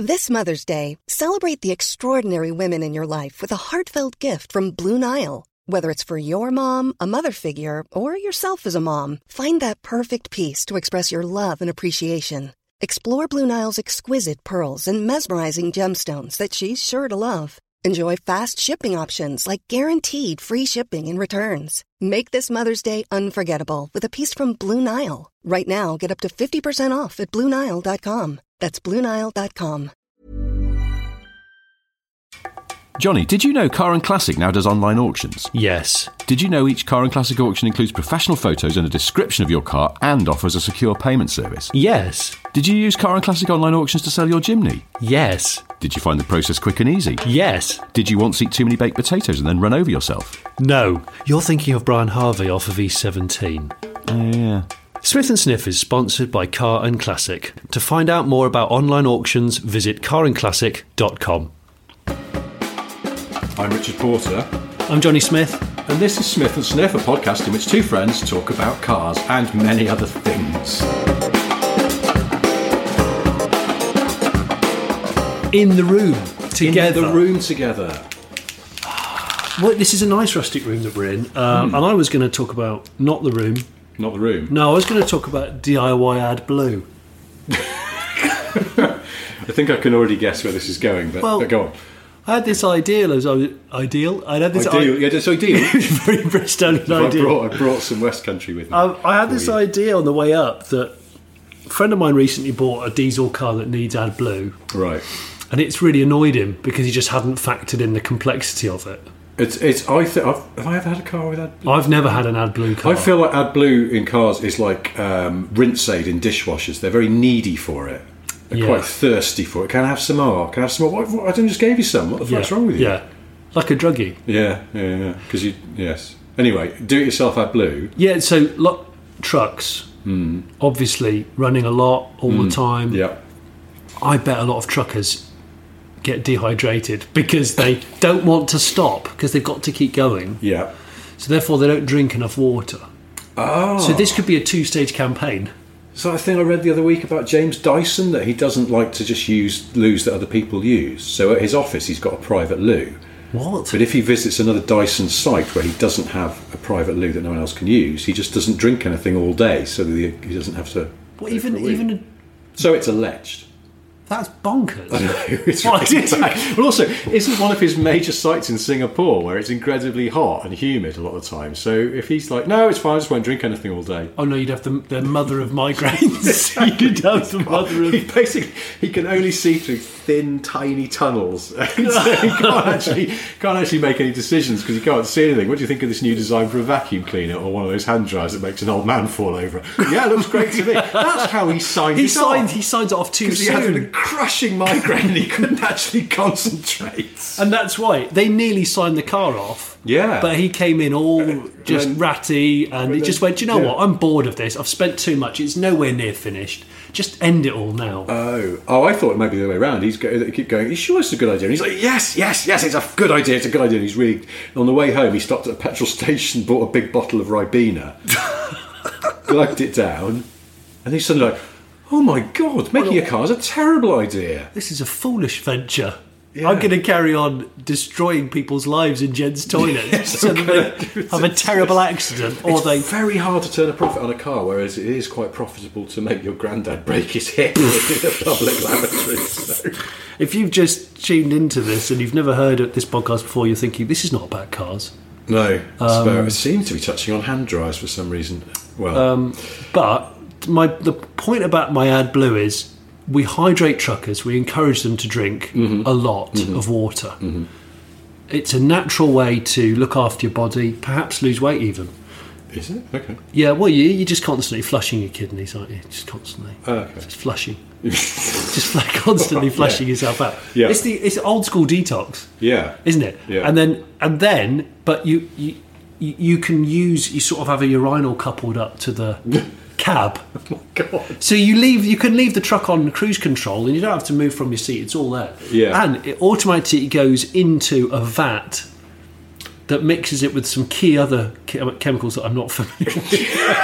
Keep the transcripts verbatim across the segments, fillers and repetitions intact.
This Mother's Day, celebrate the extraordinary women in your life with a heartfelt gift from Blue Nile. Whether it's for your mom, a mother figure, or yourself as a mom, find that perfect piece to express your love and appreciation. Explore Blue Nile's exquisite pearls and mesmerizing gemstones that she's sure to love. Enjoy fast shipping options like guaranteed free shipping and returns. Make this Mother's Day unforgettable with a piece from Blue Nile. Right now, get up to fifty percent off at Blue Nile dot com. That's Blue Nile dot com. Johnny, did you know Car and Classic now does online auctions? Yes. Did you know each Car and Classic auction includes professional photos and a description of your car and offers a secure payment service? Yes. Did you use Car and Classic online auctions to sell your Jimny? Yes. Did you find the process quick and easy? Yes. Did you once eat too many baked potatoes and then run over yourself? No. You're thinking of Brian Harvey off of E seventeen. Oh, yeah. Smith and Sniff is sponsored by Car and Classic. To find out more about online auctions, visit car and classic dot com. I'm Richard Porter. I'm Johnny Smith. And this is Smith and Sniff, a podcast in which two friends talk about cars and many other things. In the room, together. In the room together. Well, this is a nice rustic room that we're in. Um, mm. And I was going to talk about not the room. Not the room? No, I was going to talk about D I Y AdBlue. I think I can already guess where this is going, but, well, but go on. I had this ideal as I was ideal. I had this ideal. I- yeah, it's ideal. Very Bristolian I ideal. Brought, I brought some West Country with me. I, I had this you. idea on the way up that a friend of mine recently bought a diesel car that needs AdBlue. Right. And it's really annoyed him because he just hadn't factored in the complexity of it. It's it's. I th- I've, have I ever had a car with AdBlue? I've never had an AdBlue car. I feel like AdBlue in cars is like um, rinse aid in dishwashers. They're very needy for it. They're yeah. quite thirsty for it. Can I have some more? Can I have some more? What, what, I didn't just gave you some. What the yeah. fuck's wrong with you? Yeah, like a druggie. Yeah, yeah, yeah. Because you, yes. Anyway, do it yourself AdBlue. Yeah. So lot trucks, mm. obviously running a lot all mm. the time. Yeah. I bet a lot of truckers get dehydrated because they don't want to stop because they've got to keep going. Yeah. So therefore, they don't drink enough water. Oh. So this could be a two-stage campaign. So I think I read the other week about James Dyson that he doesn't like to just use loos that other people use. So at his office, he's got a private loo. What? But if he visits another Dyson site where he doesn't have a private loo that no one else can use, he just doesn't drink anything all day, so that he, he doesn't have to. What, even even? A... So it's alleged. That's bonkers. I know, it's well, really bad. But also, isn't one of his major sites in Singapore where it's incredibly hot and humid a lot of the time? So if he's like, no, it's fine, I just won't drink anything all day. Oh no, you'd have the, the mother of migraines. Exactly. You'd have the mother of... He basically, he can only see through thin, tiny tunnels. And so he can't actually, can't actually make any decisions because he can't see anything. What do you think of this new design for a vacuum cleaner or one of those hand dryers that makes an old man fall over? Yeah, it looks great to me. That's how he signed he it signed, off. He signed it off too soon. He had a crushing migraine and he couldn't actually concentrate. And that's why they nearly signed the car off. Yeah. But he came in all uh, just then, ratty and he just went, do you know yeah. what, I'm bored of this. I've spent too much. It's nowhere near finished. Just end it all now. Oh, oh! I thought it might be the other way around. He's go, keep going. He's sure it's a good idea. And he's like, yes, yes, yes. It's a good idea. It's a good idea. And he's really. And on the way home, he stopped at a petrol station, bought a big bottle of Ribena, glugged it down, and he's suddenly like, oh my god, making a car is a terrible idea. This is a foolish venture. Yeah. I'm going to carry on destroying people's lives in Jen's toilets yeah, so that they have a terrible accident. Or it's they very hard to turn a profit on a car, whereas it is quite profitable to make your granddad break his hip in a public lavatory. So. If you've just tuned into this and you've never heard of this podcast before, you're thinking, this is not about cars. No, um, it seems to be touching on hand dryers for some reason. Well, um, But my the point about my AdBlue is, we hydrate truckers, we encourage them to drink mm-hmm. a lot mm-hmm. of water. Mm-hmm. It's a natural way to look after your body, perhaps lose weight even. Is it? Okay. Yeah, well, you, you're just constantly flushing your kidneys, aren't you? Just constantly. Oh, okay. Just flushing. just fl- constantly flushing yeah. yourself out. Yeah. It's the it's old school detox. Yeah. Isn't it? Yeah. And then, and then, but you, you, you can use, you sort of have a urinal coupled up to the... cab. Oh my god! So you leave, you can leave the truck on cruise control, and you don't have to move from your seat. It's all there. Yeah. And it automatically goes into a vat that mixes it with some key other chem- chemicals that I'm not familiar with.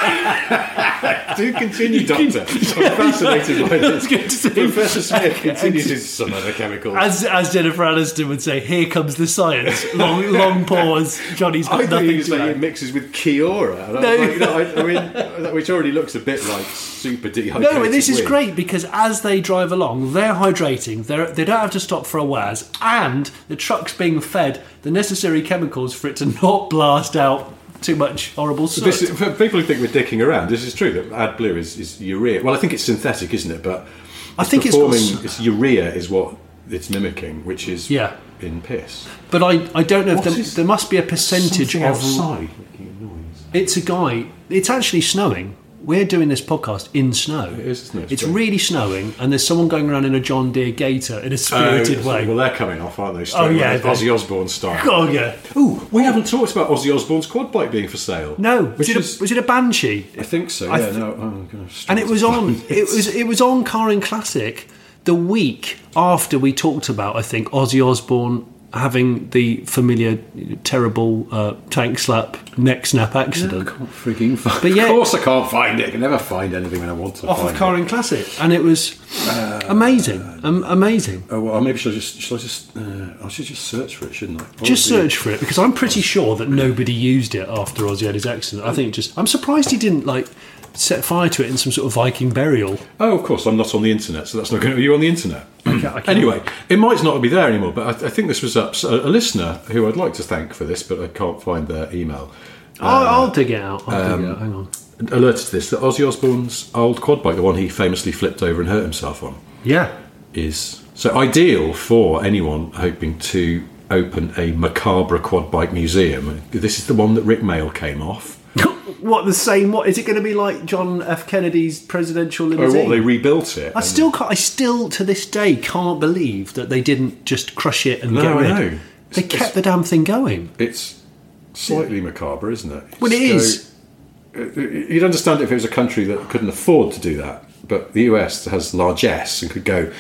Do continue, Doctor. I'm fascinated by this. Say, Professor Smith continues with some other chemicals. As, as Jennifer Aniston would say, here comes the science. Long, long pause. Johnny's got I nothing think he was to saying say. it mixes with Kiora. And I, No. was like, you know, I, I mean, which already looks a bit like super dehydrated. No, and this is wheat. great because as they drive along, they're hydrating. They're, they don't have to stop for a waz, and the truck's being fed the necessary chemicals for it to not blast out too much horrible soot. This is, for people who think we're dicking around, this is true that AdBlue is, is urea. Well, I think it's synthetic, isn't it? But I think it's performing, got s- it's urea is what it's mimicking, which is Yeah. in piss. But I, I don't know if What's there, this- there must be a percentage Something of. outside making a noise. It's a guy. It's actually snowing. We're doing this podcast in snow. It is, isn't it? It's It's great. really snowing, and there's someone going around in a John Deere Gator in a spirited Oh, way. Well, they're coming off, aren't they? Straight Oh, yeah, away, they- Ozzy Osbourne style. Oh yeah. Ooh, we haven't talked about Ozzy Osbourne's quad bike being for sale. No, was which it, is, a, was it a Banshee? I think so. I Yeah, th- no. Oh, I'm gonna And it was on. It was it was on Car and Classic the week after we talked about, I think, Ozzy Osbourne having the familiar terrible uh, tank slap neck snap I accident. can't freaking find. But yeah- of course, I can't find it. I can never find anything when I want to. Off find of Car it. and Classic, and it was amazing, um, amazing. Oh, well, maybe should I just? Should I just? Uh, I should just search for it, shouldn't I? Just Probably. search for it because I'm pretty sure that nobody used it after Ozzy had his accident. I think just I'm surprised he didn't like set fire to it in some sort of Viking burial. Oh, of course, I'm not on the internet, so that's not going to. Are you on the internet? I can't- Anyway, it might not be there anymore, but I, I think this was up. A, a listener who I'd like to thank for this, but I can't find their email. I'll, I'll dig it out. I'll dig it out. Hang on. Alerted to this that Ozzy Osbourne's old quad bike, the one he famously flipped over and hurt himself on, Yeah. is so ideal for anyone hoping to open a macabre quad bike museum. This is the one that Rick Mail came off. What the same? What is it going to be like? John F. Kennedy's presidential Oh, limousine? what, they rebuilt it? I still, can't, I still to this day can't believe that they didn't just crush it and No, get I rid. know. They It's- kept the damn thing going. It's slightly macabre, isn't it? Well, it is. So, uh, you'd understand it if it was a country that couldn't afford to do that, but the U S has largesse and could go,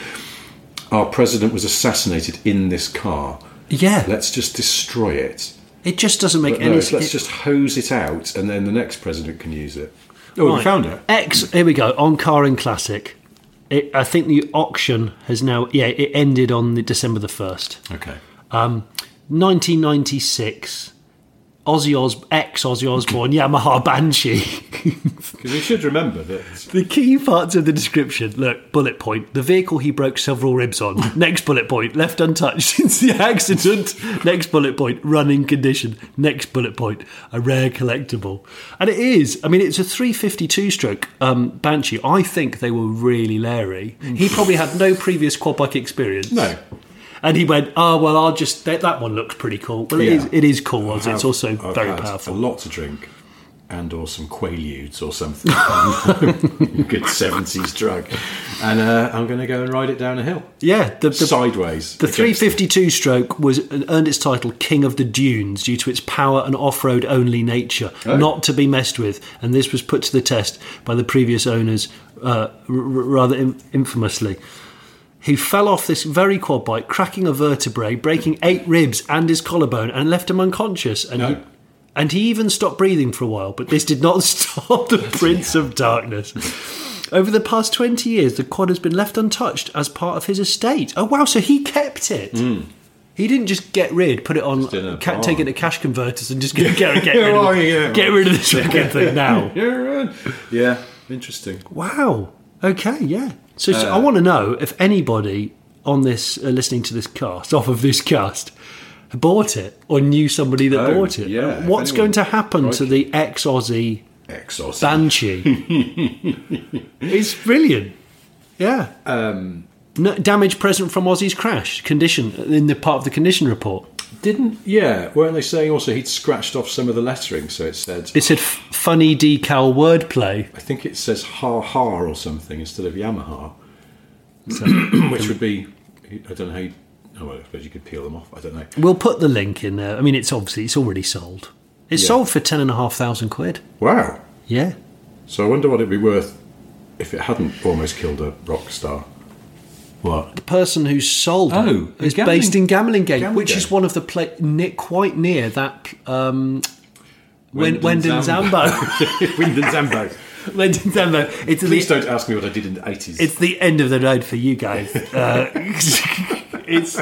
our president was assassinated in this car. Yeah, Let's just destroy it. it just doesn't make But any no, sense. let's just hose it out, and then the next president can use it. Oh, we Right. found it. X. Here we go on Car and Classic. It, I think the auction has now. Yeah, it ended on the December the first. Okay. Um, nineteen ninety-six. Ozzy Os ex Ozzy Osbourne Yamaha Banshee. Because you should remember that. The key parts of the description. Look, bullet point. The vehicle he broke several ribs on. Next bullet point. Left untouched since the accident. Next bullet point. Running condition. Next bullet point. A rare collectible. And it is. I mean, it's a three fifty-two stroke um, Banshee. I think they were really leery. He probably had no previous quad bike experience. No. And he went, oh, well, I'll just... That, that one looks pretty cool. Well, it Yeah. is. It is cool, Ozzy. It's I've- also I've very had powerful. A lot to drink, and or some Quaaludes or something. Good seventies drug, and uh, I'm going to go and ride it down a hill Yeah. The, the, sideways. The against three fifty-two stroke was earned its title King of the Dunes due to its power and off-road only nature, Oh. not to be messed with, and this was put to the test by the previous owners uh, r- rather in- infamously. He fell off this very quad bike, cracking a vertebrae, breaking eight ribs and his collarbone, and left him unconscious. And he, No. and he even stopped breathing for a while, but this did not stop the Prince of Darkness. Over the past twenty years, the quad has been left untouched as part of his estate. Oh, wow, so he kept it. He didn't just get rid, put it on, in a ca- barn. take it to cash converters and just get, get, get, rid, Oh, of, yeah. get rid of this fucking thing now. Yeah, right. Yeah, interesting. Wow. Okay, yeah. So, so Uh, I want to know if anybody on this, uh, listening to this cast, off of this cast, bought it or knew somebody that Oh, bought it. yeah, And if What's anyone- going to happen to Crikey. the ex-Aussie Exos. Banshee? It's brilliant. Yeah. Um, No, damage present from Aussie's crash condition in the part of the condition report. Didn't yeah? Weren't they saying also he'd scratched off some of the lettering? So it said. It said f- funny decal wordplay. I think it says ha ha or something instead of Yamaha, which would be. I don't know how. You, oh well, I suppose you could peel them off. I don't know. We'll put the link in there. I mean, it's obviously it's already sold. It's Yeah. sold for ten and a half thousand quid. Wow. Yeah. So I wonder what it'd be worth if it hadn't almost killed a rock star. What? The person who sold Oh, them in is Gambling- based in Gambling Gate, Gambling which Gate. is one of the pla- ne- quite near that. Um, Wen- Wyndon Wendon Zambo. Zambo. Wyndon Zambo. Wendon Zambo. It's Please the, don't ask me what I did in the eighties. it's the end of the road for you guys. Uh, it's.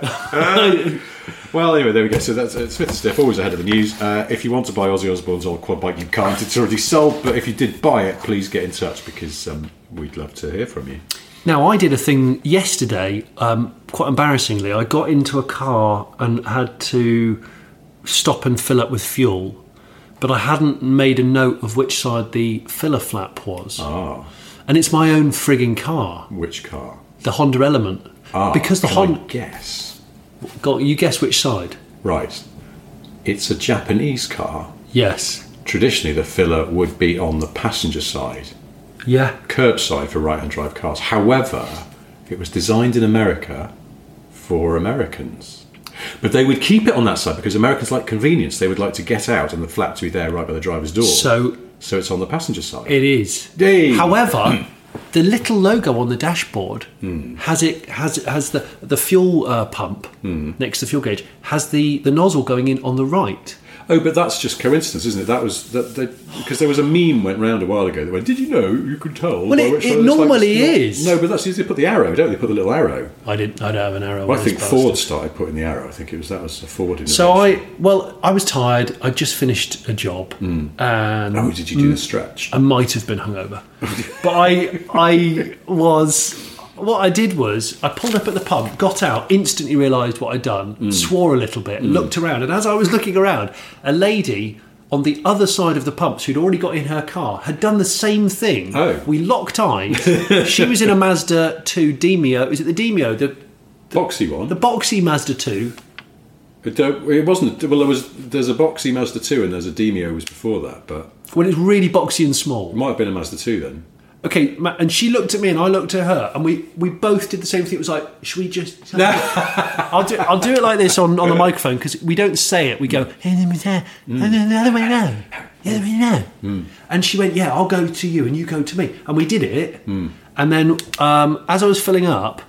Well, anyway, there we go. So that's uh, Smith and Stiff, always ahead of the news. Uh, if you want to buy Ozzy Osbourne's old quad bike, you can't. It's already sold. But if you did buy it, please get in touch because um, we'd love to hear from you. Now, I did a thing yesterday, um, quite embarrassingly. I got into a car and had to stop and fill up with fuel, but I hadn't made a note of which side the filler flap was. Ah, And it's my own frigging car, which car? the Honda Element. Ah, because the can I Honda... guess. Go, you guess which side? Right. It's a Japanese car. Yes. Traditionally, the filler would be on the passenger side, Yeah. curbside for right-hand drive cars. However, it was designed in America for Americans. But they would keep it on that side because Americans like convenience. They would like to get out and the flap to be there right by the driver's door. So So it's on the passenger side. it is. Hey. However, the little logo on the dashboard Hmm. has it has has the the fuel uh, pump Hmm. next to the fuel gauge has the the nozzle going in on the right. Oh, but that's just coincidence, isn't it? That was that because there was a meme went round a while ago that went, "Did you know you could tell?" Well, by it- which it side it's like normally it's not- is. No, but that's usually they put the arrow, don't they? Put the little arrow. I didn't. I don't have an arrow. Well, on I think this Ford bastard. started putting the arrow. I think it was that was a Ford. So innovation. I well, I was tired. I just finished a job, and Oh, did you do the stretch? I might have been hungover, but I I was. What I did was I pulled up at the pump, got out, instantly realised what I'd done, Mm. swore a little bit, looked around, and as I was looking around, a lady on the other side of the pumps who'd already got in her car had done the same thing. Oh. We locked eyes. She was in a Mazda two Demio. Is it the Demio? The Boxy one. the boxy Mazda two. It, don't, it wasn't. Well, there was. There's a Boxy Mazda two and there's a Demio was before that, but When it's really boxy and small. it might have been a Mazda two then. Okay, ma- and she looked at me and I looked at her, and we, we both did the same thing. It was like, should we just? I'll do I'll do it like this on, on the microphone because we don't say it. We go, hey, the other way round, the other way round. And she went, yeah, I'll go to you and you go to me, and we did it. And then um, as I was filling up,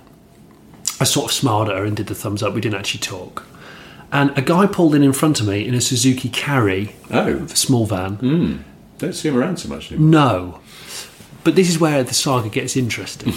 I sort of smiled at her and did the thumbs up. We didn't actually talk. And a guy pulled in in front of me in a Suzuki Carry, Oh, a small van. don't see him around so much anymore. No. But this is where the saga gets interesting.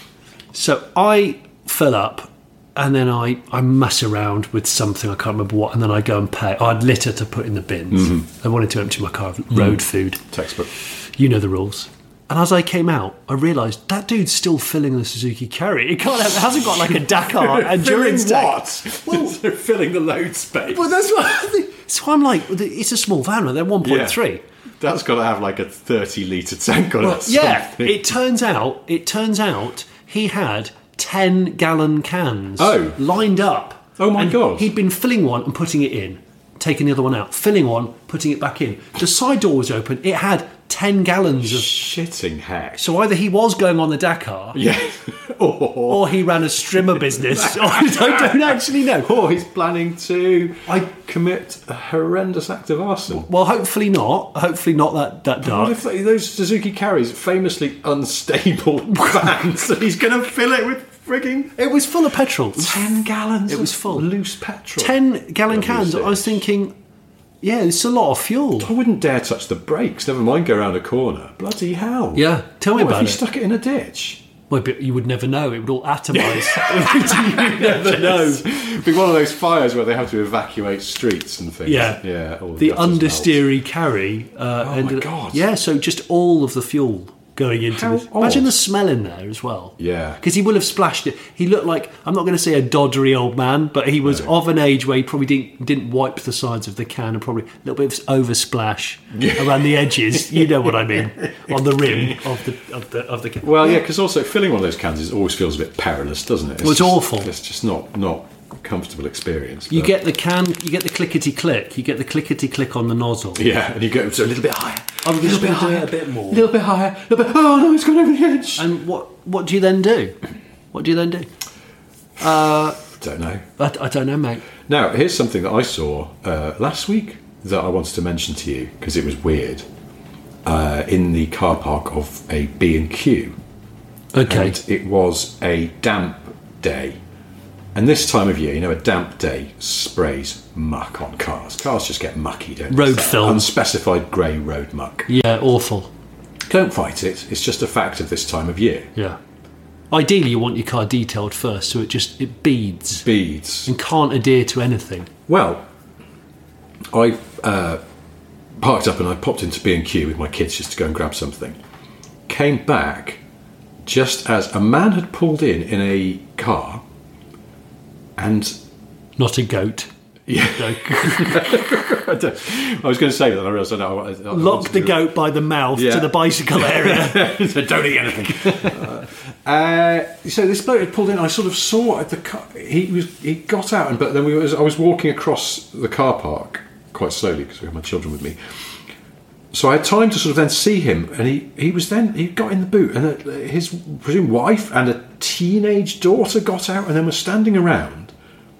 So I fill up and then I, I mess around with something, I can't remember what, and then I go and pay. Oh, I'd litter to put in the bins. I wanted to empty my car of road food. Textbook. You know the rules. And as I came out, I realised that dude's still filling the Suzuki Carry. It, can't have, it hasn't got like a Dakar endurance tank. Well, they're filling the load space. Well, that's what I think. So I'm like, it's a small van, right? They're one point three. Yeah. That's got to have like a thirty litre tank on it. or Yeah, something. it turns out, it turns out he had ten gallon cans Oh. lined up. Oh my And God. He'd been filling one and putting it in, taking the other one out, filling one, putting it back in. The side door was open. It had ten gallons of. Shitting heck. So either he was going on the Dakar, Yeah. or, or he ran a strimmer business. I don't, don't actually know. or he's planning to I- commit a horrendous act of arson. Well, hopefully not. Hopefully not that that What dark. if they- those Suzuki Carries famously unstable vans and he's going to fill it with frigging It was full of petrol. ten gallons It was of full. loose petrol? Ten gallon That was cans. I was it. thinking, yeah, it's a lot of fuel. I wouldn't dare touch the brakes, never mind go around a corner. Bloody hell. Yeah, tell me What about if you it. stuck it in a ditch? Well, but you would never know. It would all atomise. you never know. It'd be one of those fires where they have to evacuate streets and things. Yeah. Yeah. all The gutters melt. understeery carry. Uh, Oh, ended my up- God. Yeah, so just all of the fuel going into How this. Imagine odd. the smell in there as well. Yeah. Because he will have splashed it. He looked like, I'm not going to say a doddery old man, but he was of an age where he probably didn't, didn't wipe the sides of the can and probably a little bit of oversplash around the edges. You know what I mean? On the rim of the of the of the can. Well, yeah, because also filling one of those cans is, always feels a bit perilous, doesn't it? Well, it's just- awful. It's just not not a comfortable experience. You but- get the can, you get the clickety click, you get the clickety click on the nozzle. yeah, and you go so a little bit higher, I'm a little just bit going to do higher, it a bit more. a little bit higher, a little bit. Oh no, it's gone over the edge. And what what do you then do? What do you then do? Don't know. I, I don't know, mate. Now, here's something that I saw uh, last week that I wanted to mention to you because it was weird. Uh, in the car park of a B and Q. Okay. And it was a damp day. And this time of year, you know, a damp day sprays muck on cars. Cars just get mucky, don't they? Road film. Unspecified grey road muck. Yeah, awful. Don't fight it. It's just a fact of this time of year. Yeah. Ideally, you want your car detailed first, so it just it beads Beads. and can't adhere to anything. Well, I uh, parked up and I popped into B and Q with my kids just to go and grab something. Came back just as a man had pulled in in a car and... Not a goat. Yeah. No. I, don't- I was going to say that and I realised I know. I, I Lock the goat by the mouth Yeah. to the bicycle area. So don't eat anything. uh, uh, so this bloke had pulled in. I sort of saw at the car. He was. He got out, and but then we was. I was walking across the car park quite slowly because we had my children with me. So I had time to sort of then see him, and he, he was then he got in the boot, and uh, his presumed wife and a teenage daughter got out, and then were standing around.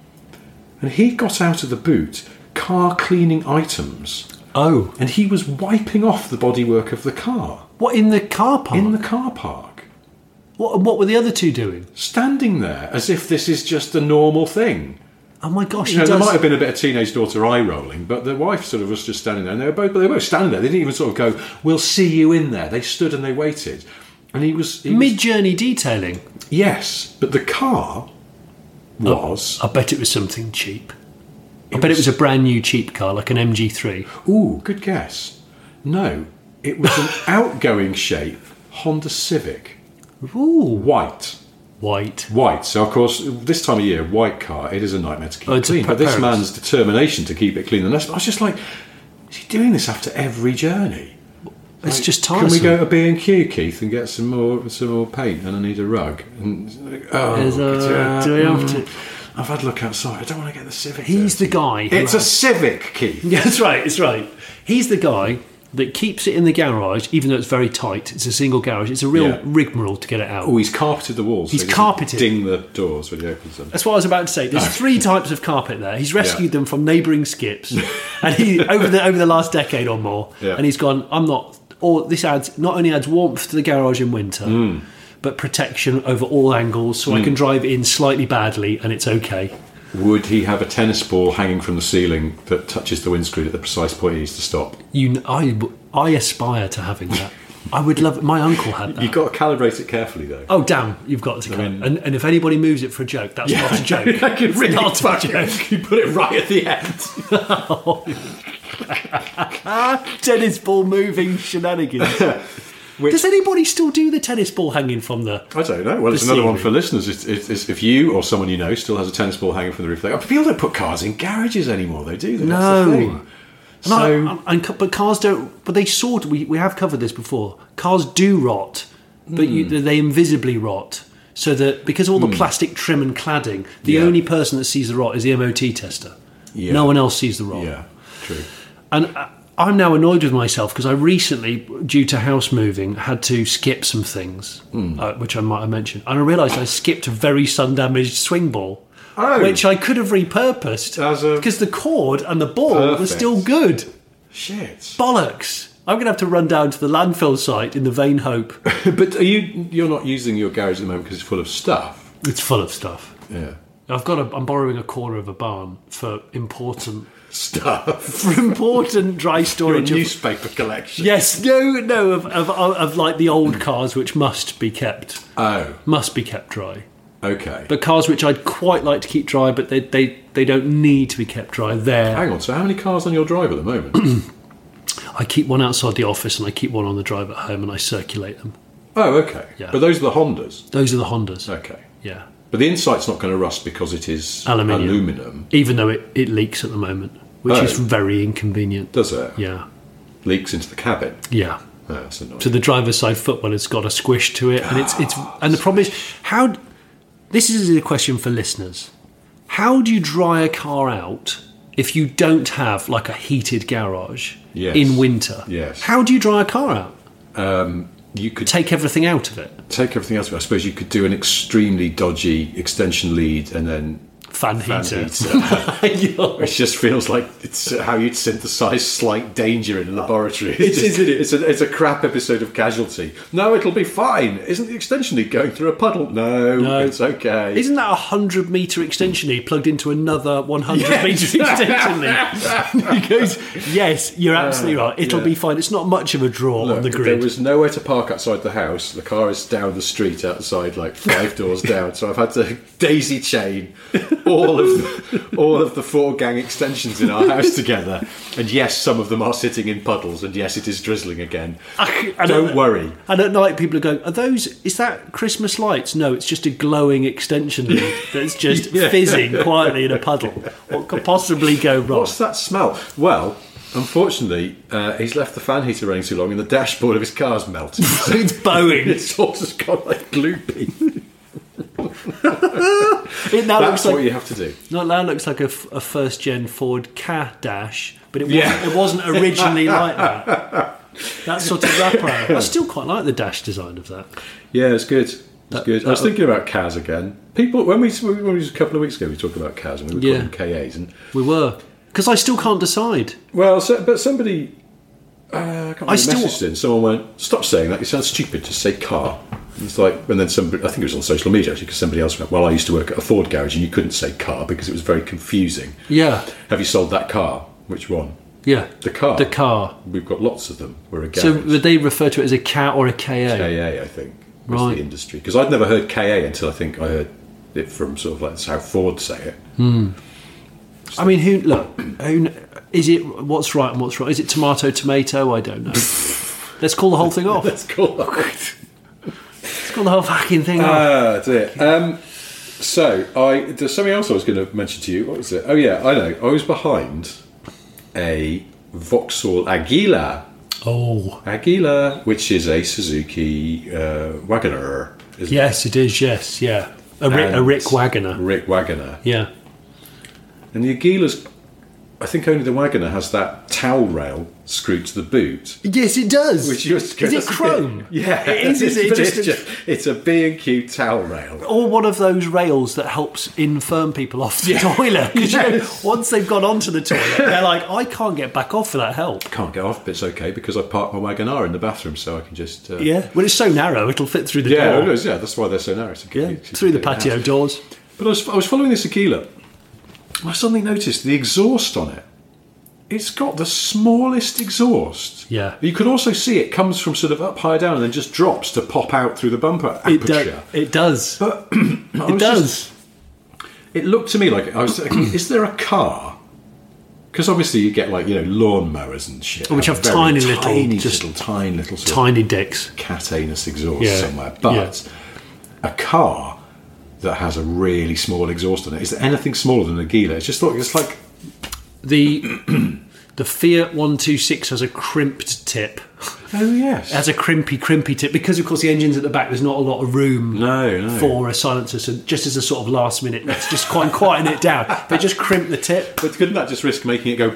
And he got out of the boot car cleaning items. Oh. And he was wiping off the bodywork of the car. What, in the car park? In the car park. What, what were the other two doing? Standing there as if this is just a normal thing. Oh my gosh, You he know, there does... might have been a bit of teenage daughter eye rolling, but the wife sort of was just standing there. And they were both, they were both standing there. They didn't even sort of go, "We'll see you in there." They stood and they waited. And he was... He was Mid-journey detailing. yes, but the car was... I bet it was something cheap. I bet it was a brand new cheap car, like an M G three. Ooh, good guess. No, it was an outgoing shape Honda Civic. Ooh. White. White. White. So, of course, this time of year, white car, it is a nightmare to keep Oh, it it's a clean. But this perilous. man's determination to keep it clean, and I was just like, is he doing this after every journey? It's Like, just Can tiresome. we go to B and Q, Keith, and get some more some more paint? And I need a rug. And oh, Is, uh, yeah, do we have to- mm, I've had a look outside. I don't want to get the Civic. He's the dirty. guy who It's a has- Civic, Keith. Yeah, that's right, it's right. He's the guy that keeps it in the garage, even though it's very tight. It's a single garage. It's a real Yeah. rigmarole to get it out. Oh, he's carpeted the walls. so He's he doesn't carpeted. Ding the doors when he opens them. That's what I was about to say. There's three types of carpet there. He's rescued them from neighbouring skips, and he over the over the last decade or more. Yeah. And he's gone. I'm not. Or this adds not only adds warmth to the garage in winter, Hmm. but protection over all angles, so I can drive in slightly badly and it's okay. Would he have a tennis ball hanging from the ceiling that touches the windscreen at the precise point he needs to stop? You, kn- I, I aspire to having that. I would love it. My uncle had that. You've got to calibrate it carefully, though. Oh damn! You've got to go. mean- and, and if anybody moves it for a joke, that's not a joke. I could It's really not a fucking- joke. You put it right at the end. Tennis ball moving shenanigans. Does anybody still do the tennis ball hanging from the? I don't know. Well, it's The another one ceiling. for listeners. It's, it's, it's if you or someone you know still has a tennis ball hanging from the roof. They, people don't put cars in garages anymore, though, do they? That's No. the thing. And I- So, and- and ca- but cars don't. But they sort. We we have covered this before. Cars do rot, but you, Hmm. they invisibly rot. So that because of all the plastic trim and cladding, the Yeah. only person that sees the rot is the M O T tester. Yeah. No one else sees the rot. yeah, true. And uh, I'm now annoyed with myself because I recently, due to house moving, had to skip some things, Hmm. uh, which I might have mentioned. And I realised I skipped a very sun-damaged swing ball, Oh. which I could have repurposed As a- because the cord and the ball were Perfect. still good. Shit. Bollocks! I'm going to have to run down to the landfill site in the vain hope But are you? You're not using your garage at the moment because it's full of stuff. it's full of stuff. Yeah. I've got. A, I'm borrowing a corner of a barn for important, Stuff. for important dry Your storage. of- newspaper collection. Yes, no, no, of, of, of, of like the old cars which must be kept, Oh, must be kept dry. okay. But cars which I'd quite like to keep dry, but they, they, they don't need to be kept dry. There, Hang on. So, how many cars on your drive at the moment? I keep one outside the office and I keep one on the drive at home and I circulate them. Oh, okay. Yeah. But those are the Hondas. Those are the Hondas. Okay. Yeah, But the inside's not going to rust because it is Aluminium. aluminum, even though it, it leaks at the moment, which Oh. is very inconvenient. does it? Yeah, Leaks into the cabin. yeah. Oh, that's annoying. So the driver's side footwell has got a squish to it, and it's it's and the problem is how. This is a question for listeners. How do you dry a car out if you don't have like a heated garage Yes. in winter? Yes. How do you dry a car out? you could Take everything out of it. take everything else. I suppose you could do an extremely dodgy extension lead and then fan heater. fan heater. Which just feels like it's how you'd synthesise slight danger in a laboratory. It's, just, isn't it? It's a, it's a crap episode of Casualty. No, it'll be fine. Isn't the extension lead going through a puddle? No, No. it's okay. Isn't that a hundred metre extension lead plugged into another one hundred metre extension lead? He goes, yes, you're absolutely right. It'll yeah. be fine. It's not much of a draw Look, on the there grid. was nowhere to park outside the house. The car is down the street outside, like five doors down. So I've had to daisy chain all of the, all of the four gang extensions in our house together. And yes, some of them are sitting in puddles. And yes, it is drizzling again. And Don't at, worry. And at night, people are going, "Are those? Is that Christmas lights?" No, it's just a glowing extension lead that's just Yeah. fizzing quietly in a puddle. What could possibly go wrong? What's that smell? Well, unfortunately, uh, he's left the fan heater running too long, and the dashboard of his car's melted. So It's bowing. it's all just gone like gloopy. It now That's looks like what you have to do. no, it now looks like a, f- a first gen Ford Ka Dash, but it wasn't, Yeah. it wasn't originally like that. That sort of wraparound. I still quite like the dash design of that. Yeah, it's good. It's That- good. I was that- thinking about C A S again. People, when we when we was a couple of weeks ago, we talked about C A S and we were Yeah. calling them K As. And We were because I still can't decide. well, so, but somebody, uh, I can't remember, I still- messaged in. Someone went, "Stop saying that. It sounds stupid. Just say car." And it's like, and then somebody, I think it was on social media actually, because somebody else went, "Well, I used to work at a Ford garage, and you couldn't say car because it was very confusing." Yeah, Have you sold that car? Which one? yeah. The car. The car. We've got lots of them. We're a garage. So would they refer to it as a cat or a K A? K A, I think, was Right. the industry. Because I'd never heard K A until I think I heard it from sort of like that's how Ford say it. I mean, who look? Who kn- is it? What's right and what's wrong? Is it tomato, tomato? I don't know. Let's call the whole thing off. That's cool. Let's call the whole fucking thing off. Ah, that's it. Um, so, I there's something else I was going to mention to you. What was it? Oh, yeah, I know. I was behind a Vauxhall Aguila. Oh, Aguila, which is a Suzuki uh, Wagoner. Isn't yes, it is. Yes, yeah. A, Rick, And a Rick Wagoner. Rick Wagoner. Yeah. And the Aguila's, I think only the Wagoner has that towel rail screwed to the boot. Yes, it does. Which you're, is it chrome? Yeah, it is. Is it but just, it's, just, it's a B and Q towel rail. or one of those rails that helps infirm people off the toilet? Because you know, Yes. once they've gone onto the toilet, they're like, I can't get back off for that help. Can't get off, but it's okay because I parked my Wagoner in the bathroom, so I can just uh, Yeah. Well, it's so narrow, it'll fit through the yeah, door. it is, yeah. That's why they're so narrow. So Yeah, you- you through the get it patio out. doors. But I was, I was following this Aquila. I suddenly noticed the exhaust on it. It's got the smallest exhaust. Yeah. You can also see it comes from sort of up high down and then just drops to pop out through the bumper It, aperture. do- it does. But I it was does. just- it looked to me like I was thinking, is there a car? Because obviously you get like, you know, lawnmowers and shit. Which have very tiny little- tiny just little, tiny little sort of Tiny dicks. cat anus exhaust Yeah, somewhere. But a car that has a really small exhaust on it, is there anything smaller than a Aguila? It's just like, it's like The the Fiat one twenty-six has a crimped tip. oh yes. It has a crimpy, crimpy tip because, of course, the engine's at the back. There's not a lot of room No, no. for a silencer. So just as a sort of last minute, let's just quite quieten it down. They just crimp the tip. But couldn't that just risk making it go?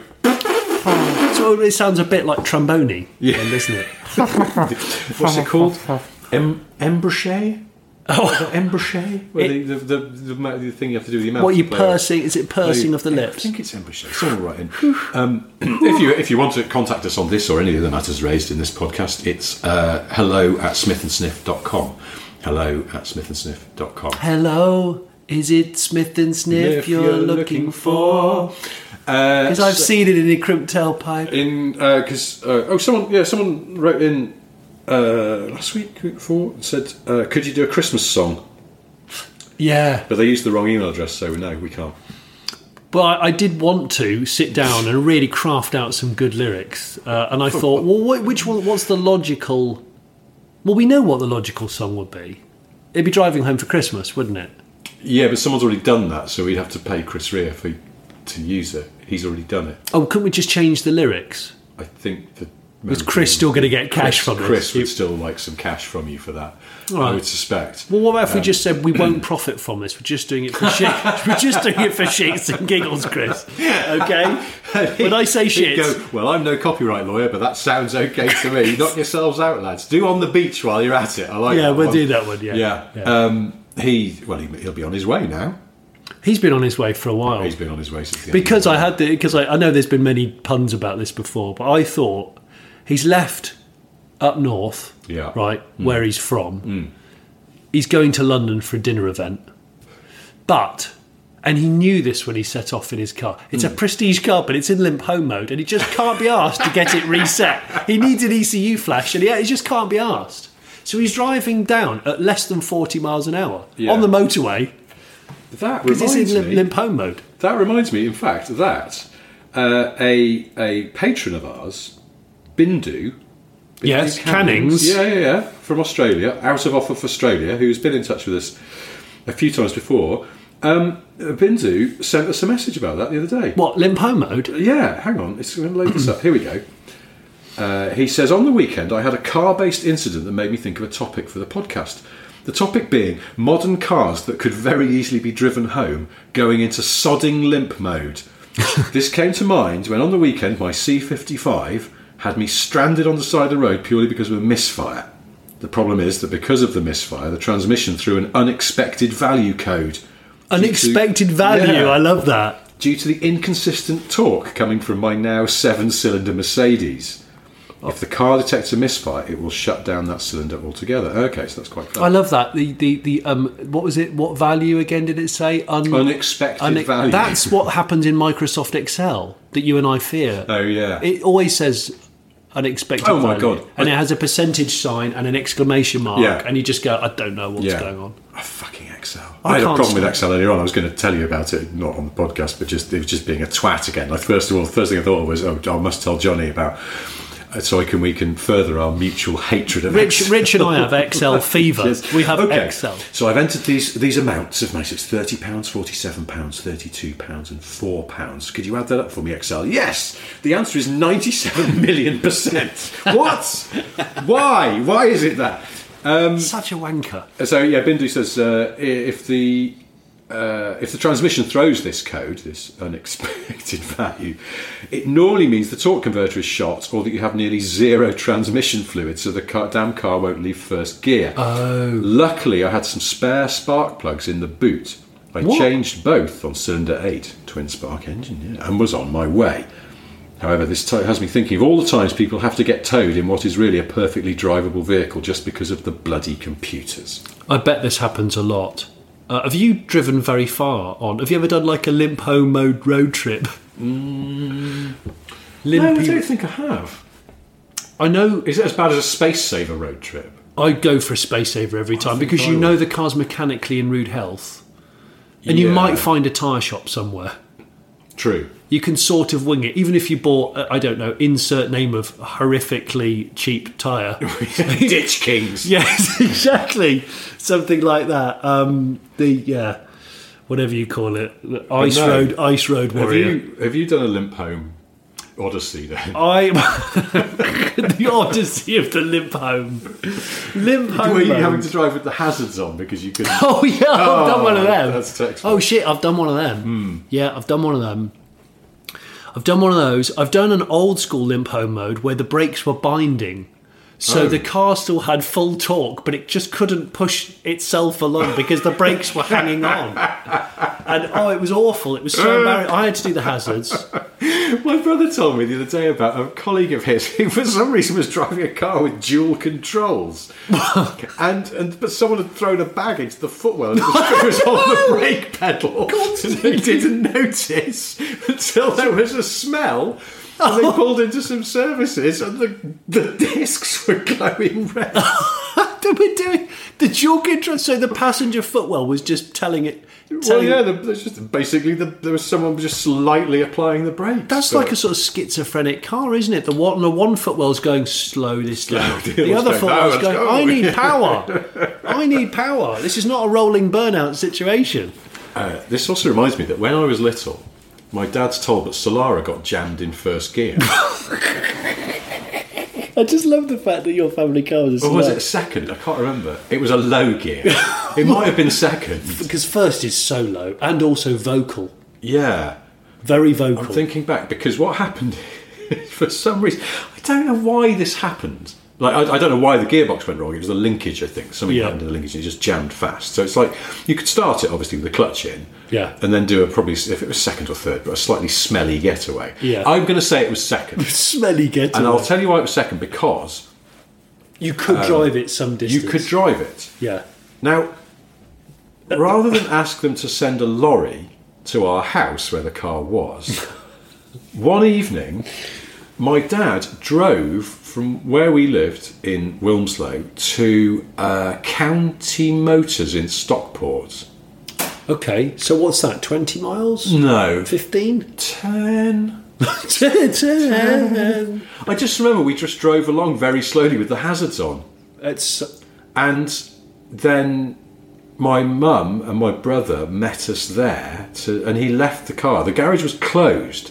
So it sounds a bit like trombone, Yeah. then, doesn't it? What's it called? Em- embouchure? Oh, Embouchure? Well, It- the, the, the, the, the thing you have to do with your mouth. what are you to play out. pursing? Is it pursing of the I lips? think it's embouchure. Someone write in. Um, if you if you want to contact us on this or any of the matters raised in this podcast, it's uh, hello at smith and sniff dot com. Hello at smith and sniff dot com. Hello, is it Smith and Sniff If you're, looking for? Because I've seen it in a crimped tailpipe. in because uh, oh someone yeah someone wrote in uh, last week week before and said uh, could you do a Christmas song, Yeah. but they used the wrong email address, so no, we can't. But I, I did want to sit down and really craft out some good lyrics, uh, and I thought, well, wh- which one? What's the logical? Well, we know what the logical song would be. It'd be Driving Home for Christmas, wouldn't it? Yeah, but someone's already done that, so we'd have to pay Chris Rea for to use it. He's already done it. Oh, couldn't we just change the lyrics? I think that. Was Chris still going to get cash Chris, from this? Chris would still like some cash from you for that. Right. I would suspect. Well, what about if we just said we won't profit from this? We're just doing it for shit. We're just doing it for shits and giggles, Chris. Okay. When I say He'd shits, go, well, I'm no copyright lawyer, but that sounds okay to me. Knock yourselves out, lads. Do On the Beach while you're at it. I like yeah, that we'll one. do that one. Yeah. Yeah. Um, he well, he, he'll be on his way now. He's been on his way for a while. He's been on his way since the because end of I had the because I, I know there's been many puns about this before, but I thought he's left up north, Yeah. right Mm. where he's from. Mm. He's going to London for a dinner event, but and he knew this when he set off in his car. It's Mm. a prestige car, but it's in limp home mode, and he just can't be asked to get it reset. He needs an E C U flash, and he, he just can't be asked. So he's driving down at less than forty miles an hour Yeah. on the motorway. That Because reminds it's in limp, me. limp home mode. That reminds me, in fact, that uh, a a patron of ours, Bindu. Bindu Yes, Cannings. Yeah, yeah, yeah, from Australia, out of Offa for Australia, who's been in touch with us a few times before. Um, Bindu sent us a message about that the other day. What, limp home mode? Yeah, hang on, it's going to load this up. Here we go. Uh, he says, on the weekend, I had a car-based incident that made me think of a topic for the podcast. The topic being modern cars that could very easily be driven home going into sodding limp mode. This came to mind when on the weekend my C fifty-five had me stranded on the side of the road purely because of a misfire. The problem is that because of the misfire, the transmission threw an unexpected value code. Unexpected to, value, yeah, I love that. due to the inconsistent torque coming from my now seven-cylinder Mercedes. If the car detects a misfire, it will shut down that cylinder altogether. Okay, so that's quite clever. I love that. The the the um what was it? What value again did it say? Un- Unexpected une- value. That's what happens in Microsoft Excel that you and I fear. Oh, yeah. It always says unexpected Oh, my value. God. And it has a percentage sign and an exclamation mark, Yeah. and you just go, I don't know what's Yeah. going on. Oh, fucking Excel. I I, had a can't problem with stand Excel earlier on. I was going to tell you about it, not on the podcast, but just it was just being a twat again. Like, first of all, the first thing I thought was, oh, I must tell Johnny about, uh, so I can we can further our mutual hatred of Rich, Excel. Rich and I have Excel fever. Yes. We have Okay. Excel. So I've entered these these amounts of money. So it's thirty pounds, forty-seven pounds, thirty-two pounds, and four pounds. Could you add that up for me, Excel? Yes. The answer is ninety-seven million percent. What? Why? Why is it that? Um, Such a wanker. So yeah, Bindu says uh, i- if the uh, if the transmission throws this code, this unexpected value, it normally means the torque converter is shot, or that you have nearly zero transmission fluid, so the car, damn car won't leave first gear. Oh. Luckily, I had some spare spark plugs in the boot. I What? changed both on cylinder eight, twin spark engine, yeah, and was on my way. However, this t- has me thinking of all the times people have to get towed in what is really a perfectly drivable vehicle just because of the bloody computers. I bet this happens a lot. Uh, have you driven very far on? Have you ever done like a limp home mode road trip? Mm. Limpy- No, I don't think I have. I know. Is it as bad as a Space Saver road trip? I go for a space saver every time think because I you know would. the car's mechanically in rude health, and you Yeah. might find a tyre shop somewhere. True. You can sort of wing it, even if you bought, uh, I don't know, insert name of horrifically cheap tyre. Ditch Kings. Yes, exactly, something like that. Um, the yeah, whatever you call it, the ice no. road, ice road Have warrior. you have you done a limp home odyssey then? I the odyssey of the limp home, limp home. Were you mode. having to drive with the hazards on because you couldn't? Oh yeah, I've done one of them. That's textbook. Oh shit, I've done one of them. Yeah, I've done one of them. I've done one of those. I've done an old school limp home mode where the brakes were binding. So Oh. the car still had full torque, but it just couldn't push itself along because the brakes were hanging on. And oh, it was awful. It was so embarrassing. I had to do the hazards. My brother told me the other day about a colleague of his who, for some reason, was driving a car with dual controls, and and but someone had thrown a bag into the footwell and it was, it was on the brake pedal, and they didn't notice until there was a smell. And they pulled into some services, and the the discs were glowing red. They were doing the dual control. So the passenger footwell was just telling it. Well, telling yeah, the, there's just basically the, there was someone just slightly applying the brakes. That's But- like a sort of schizophrenic car, isn't it? The one, the one footwell's going slow this down. The The other's other going, "No, footwell's let's going, go." I need power. I need power. This is not a rolling burnout situation. Uh, this also reminds me that when I was little, my dad's told that Solara got jammed in first gear. I just love the fact that your family car was a Or was it second? I can't remember. It was a low gear. It might have been second. Because first is so low and also vocal. Yeah. Very I'm vocal. thinking back because what happened, for some reason, I don't know why this happened. Like I, I don't know why the gearbox went wrong. It was the linkage, I think. Something Yeah. happened to the linkage and it just jammed fast. So it's like you could start it obviously with the clutch in, Yeah. and then do a probably if it was second or third, but a slightly smelly getaway. Yeah. I'm going to say it was second, Smelly getaway. and I'll tell you why it was second because you could drive it some distance. you could drive it. Yeah. Now, rather than ask them to send a lorry to our house where the car was, one evening, my dad drove from where we lived in Wilmslow to uh, County Motors in Stockport. Okay, so what's that? Twenty miles? No, Fifteen? ten. Ten. I just remember we just drove along very slowly with the hazards on. It's And then my mum and my brother met us there, to, and he left the car. The garage was closed.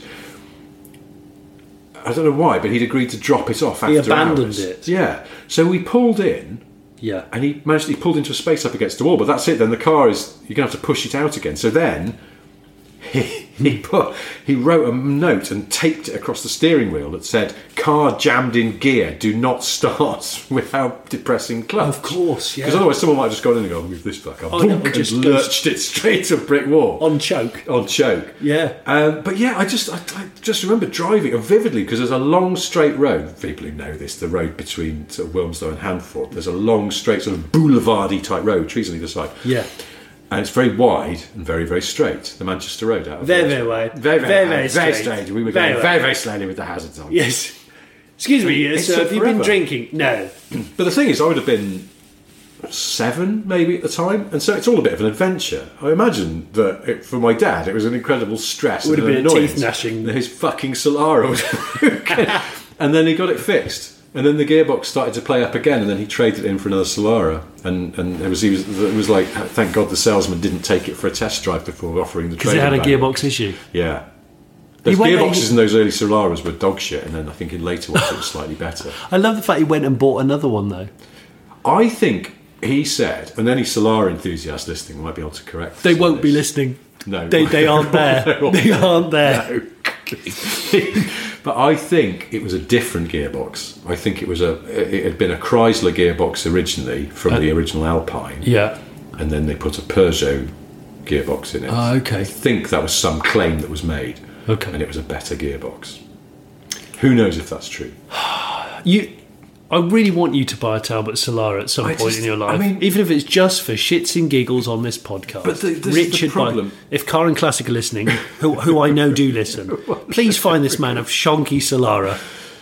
I don't know why, but he'd agreed to drop it off after He abandoned hours. it. Yeah. So we pulled in, yeah. and he managed. He pulled into a space up against the wall, but that's it. Then the car is. You're gonna have to push it out again. So then. He, he put he wrote a note and taped it across the steering wheel that said "Car jammed in gear. Do not start without depressing clutch." Of course, yeah. Because otherwise, someone might just go in and go, "Move this back up," Oh, no, and just just goes- lurched it straight to a brick wall On choke. on choke. Yeah. Um, but yeah, I just I, I just remember driving it vividly because there's a long straight road. People who know this, the road between sort of Wilmslow and Hanford. There's a long straight sort of boulevardy type road, trees on either side. Yeah. And it's very wide and very, very straight. The Manchester Road out of Very, Wilmslow. very wide. Very, very, Very, very, very very straight. straight. We were Very going wide. very, very slowly with the hazards on. Yes. Excuse me, It's sir, took have you been forever. drinking? No. But the thing is, I would have been seven maybe at the time, and so it's all a bit of an adventure. I imagine that it, for my dad, it was an incredible stress. It would and have an been a annoyance teeth gnashing. that his fucking Solara was broken. And then he got it fixed. And then the gearbox started to play up again, and then he traded it in for another Solara, and and it was he was it was like thank God the salesman didn't take it for a test drive before offering the Because trade. it had a gearbox issue. Yeah, those went- gearboxes he- in those early Solaras were dog shit, and then I think in later ones it was slightly better. I love the fact he went and bought another one, though. I think he said, and any Solara enthusiast listening might be able to correct. They us on won't be this. listening. No, They, they aren't there. They aren't there. No. But I think it was a different gearbox. I think it was a. It had been a Chrysler gearbox originally from the original Alpine, Yeah. and then they put a Peugeot gearbox in it. Ah, okay. I think that was some claim that was made, Okay. and it was a better gearbox. Who knows if that's true? You, I really want you to buy a Talbot Solara at some I point just- in your I life, mean- even if it's just for shits and giggles on this podcast. But the- this is the Richard, problem. By- if Car and Classic are listening, who, who I know do listen, please find this man a shonky Solara.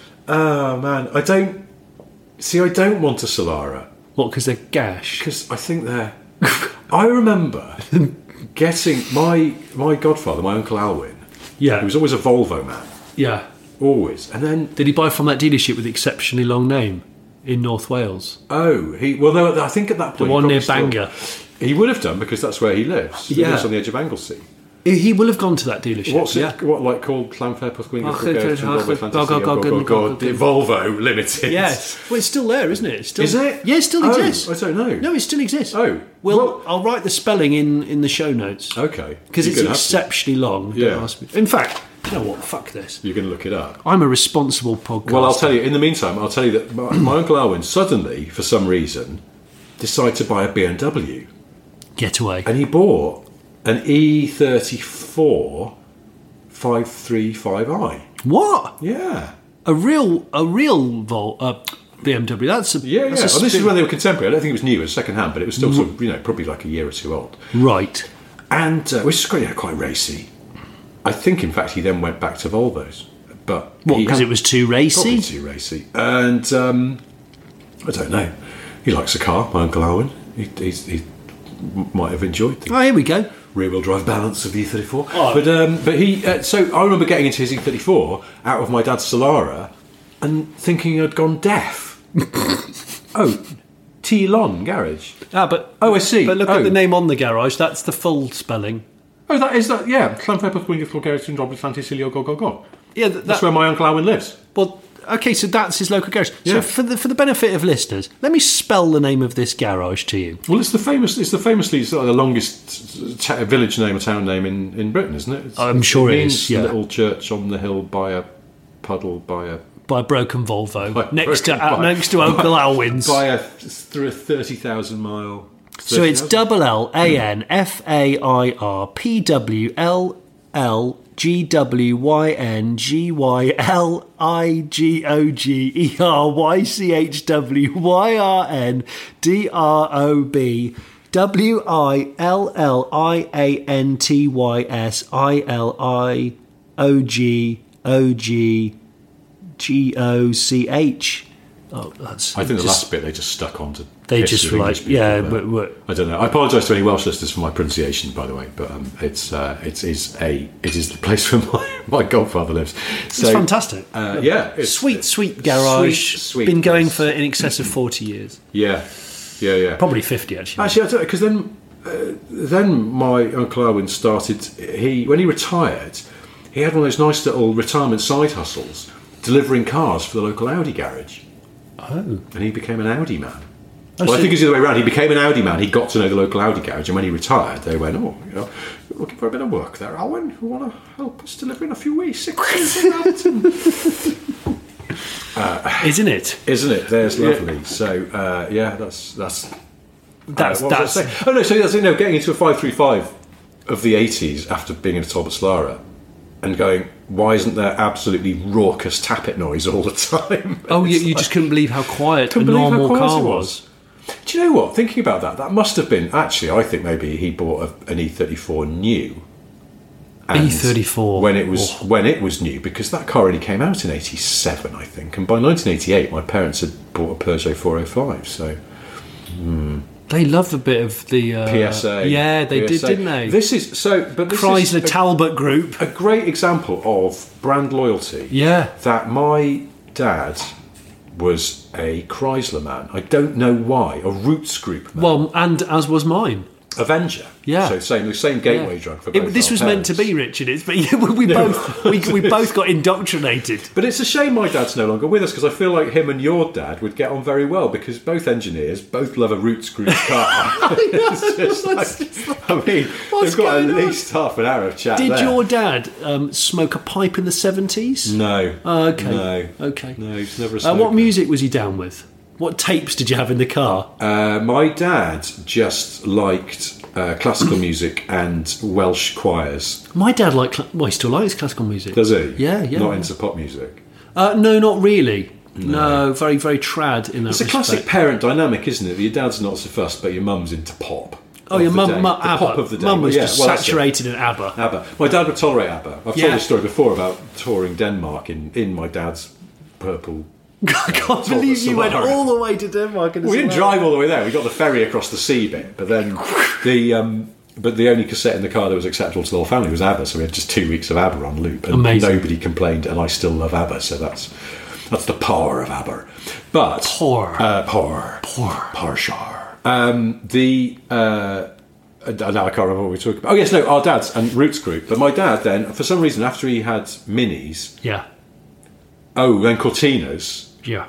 Oh man, I don't see. I don't want a Solara. What? Because they're gash. Because I think they're. I remember getting my my godfather, my uncle Alwyn. Yeah. He was always a Volvo man, Yeah. always. And then Did he buy from that dealership with the exceptionally long name in North Wales? oh, he well, no, I think at that point The one he near probably Bangor. still- he would have done because that's where he lives. He Yeah. lives on the edge of Anglesey. He he will have gone to that dealership. What's it? yeah. What like called Clanfair Puthwing Oh, good, good, oh, good, go, go, go, good, go, good. Volvo Limited. Yes. Well, it's still there, isn't it? It's still, Is it? Yeah, it still Oh, exists. I don't know. No, it still exists. Oh, Well, well- I'll write the spelling in, in the show notes. Okay. Because You're it's gonna have to. exceptionally long. Don't Yeah. ask me. In fact, you know what? Fuck this. You're going to look it up. I'm a responsible podcaster. Well, I'll tell you. In the meantime, I'll tell you that my, my uncle Alwyn suddenly, for some reason, decided to buy a B M W, Get away. and he bought an E thirty-four five thirty-five i. What? Yeah, A real, a real Vol, uh, B M W. That's a yeah, yeah. that's a Well, this is spin- when they were contemporary. I don't think it was new; it was second hand, but it was still sort of, you know, probably like a year or two old. right. And uh, which is quite, yeah, quite racy. I think, in fact, he then went back to Volvos, but What? he Because had- it was too Probably racy. too racy. And um, I don't know. He likes a car, my Uncle Alwyn. He, he's, he might have enjoyed the Oh, here we go. rear-wheel drive balance of the E thirty-four. Oh. But um, but he. Uh, so I remember getting into his E thirty-four out of my dad's Solara and thinking I'd gone deaf. oh, T-Lon Garage. Ah, but Oh, I see. But look Oh. at the name on the garage. That's the full spelling. Oh, that is that. Yeah, Llanfairpwll Wingfield Garage in Robert Llantysilio Go Go Go. Yeah, th- That's that, where my Uncle Alwyn lives. well, okay, so that's his local garage. Yeah. So for the for the benefit of listeners, let me spell the name of this garage to you. Well, it's the famous. It's the famously it's like the longest ta- village name or town name in, in Britain, isn't it? It's, I'm sure it means is, yeah. Little church on the hill by a puddle by a By by a broken Volvo By next to broken uh, by- next to Uncle Alwyn's. By a through a thirty thousand mile. So it's thirty thousand? double L A N F A I R P W L L G W Y N G Y L I G O G E R Y C H W Y R N D R O B W I L L I A N T Y S I L I O G O G G O C H. Oh, that's I think the just- last bit they just stuck on to. They piss just with were English like, people, yeah, but but, but I don't know. I apologise to any Welsh listeners for my pronunciation, by the way, but um, it's uh, it is a it is the place where my, my godfather lives. So, it's fantastic. Uh, yeah, it's, sweet, it's sweet garage. Sweet, sweet Been going place. for in excess of forty years. Yeah, yeah, yeah. Probably fifty, actually. Actually, I don't know, because then uh, then my Uncle Alwyn started. He when he retired, he had one of those nice little retirement side hustles, delivering cars for the local Audi garage. Oh. And he became an Audi man. Oh, well, so- I think it's the other way around. He became an Audi man. He got to know the local Audi garage, and when he retired, they went, "Oh, you know, you're looking for a bit of work there, Alwyn. You want to help us deliver in a few weeks?" Isn't it? Isn't it? There's lovely. So uh, yeah, that's that's That's Uh, what that's. was I saying? Oh no, so that's you know, getting into a five three five of the eighties after being in a Talbot Slara and going, why isn't there absolutely raucous tappet noise all the time? Oh, you, It's you like- just couldn't believe how quiet a Couldn't believe how normal quiet car it was. Do you know what? Thinking about that, that must have been actually. I think maybe he bought a, an E thirty-four new. And E thirty-four. when it was Oh. when it was new, because that car only came out in eighty-seven, I think, and by nineteen eighty-eight, my parents had bought a Peugeot four oh five. So They loved a bit of the uh, P S A, Yeah, they P S A. did, didn't they? This is so, but this Chrysler is a, Talbot Group. a great example of brand loyalty. Yeah. that my dad was a Chrysler man. I don't know why. A Roots Group man. Well, and as was mine. Avenger. Yeah. So same the same gateway Yeah. drug for It- both this our was meant to parents. be, Richard. It's but yeah, we, we both we, we both got indoctrinated. But it's a shame my dad's no longer with us because I feel like him and your dad would get on very well because both engineers, both love a Roots Group car. It's just like- I mean, What's they've got at going on? least half an hour of chat Did there. your dad um, smoke a pipe in the seventies? No. Oh, okay. No. Okay. No, he's never a Uh, smoker. what music was he down with? What tapes did you have in the car? Uh, my dad just liked uh, classical music and Welsh choirs. My dad liked. Cl- well, he still likes classical music. Does he? Yeah, yeah. Not into pop music. Uh, no, not really. No. very, very trad in that It's a respect. classic parent dynamic, isn't it? Your dad's not so fussed, but your mum's into pop. Oh, of your the mum, day. mum, The ABBA. pop of the day. Mum was Yeah, just well, that's it. saturated in ABBA. ABBA. My dad would tolerate ABBA. I've Yeah. told this story before about touring Denmark in, in my dad's purple. I can't Talbot believe you went Solara. all the way to Denmark. And We didn't drive all the way there. We got the ferry across the sea bit, but then the um, but the only cassette in the car that was acceptable to the whole family was ABBA. So we had just two weeks of ABBA on loop, and Amazing. nobody complained. And I still love ABBA, so that's that's the power of ABBA. But Poor. uh, poor, Poor. Parshar. Um, the uh, uh, now I can't remember what we were talking about. Oh yes, no, our dads and Roots Group. But my dad then, for some reason, after he had Minis, Yeah, oh, then Cortinas. yeah.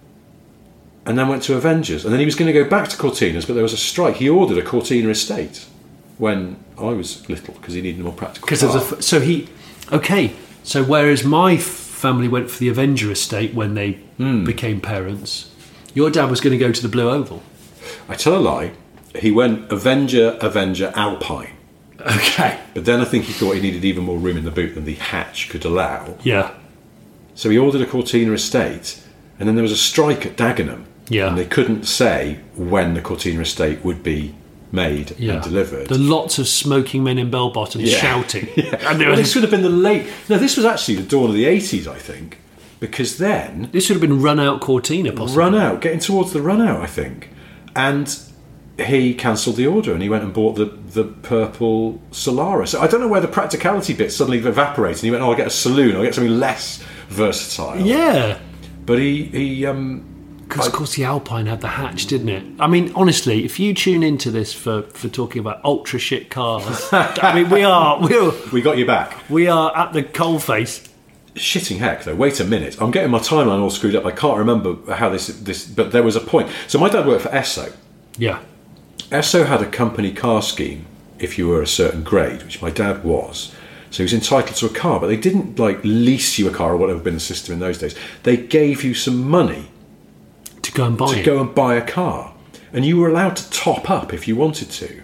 And then went to Avengers, and then he was going to go back to Cortinas, but there was a strike. He ordered a Cortina estate when I was little because he needed a more practical. Because car. of the f- so he okay. So whereas my family went for the Avenger estate when they Hmm. became parents, your dad was going to go to the Blue Oval. I tell a lie. He went Avenger, Avenger, Alpine, Okay. but then I think he thought he needed even more room in the boot than the hatch could allow. Yeah. So he ordered a Cortina estate, and then there was a strike at Dagenham. Yeah. And they couldn't say when the Cortina estate would be made Yeah. and delivered. The lots of smoking men in bell bottoms Yeah. shouting. Yeah. And there Well, was this would have been the late. No, this was actually the dawn of the eighties, I think, because then this would have been run out Cortina possibly. run out, getting towards the run out, I think, and he cancelled the order and he went and bought the the purple Solara. So I don't know where the practicality bit suddenly evaporated. And he went, "Oh, I'll get a saloon. I'll get something less versatile." Yeah. but he he um. Because, of course, the Alpine had the hatch, didn't it? I mean, honestly, if you tune into this for, for talking about ultra shit cars, I mean, we are we're, We got you back. we are at the coalface. Shitting heck, though. Wait a minute. I'm getting my timeline all screwed up. I can't remember how this this. But there was a point. So my dad worked for Esso. Yeah, Esso had a company car scheme if you were a certain grade, which my dad was, So he was entitled to a car, but they didn't like lease you a car or whatever had been the system in those days. They gave you some money to go and buy to it. go and buy a car, and you were allowed to top up if you wanted to.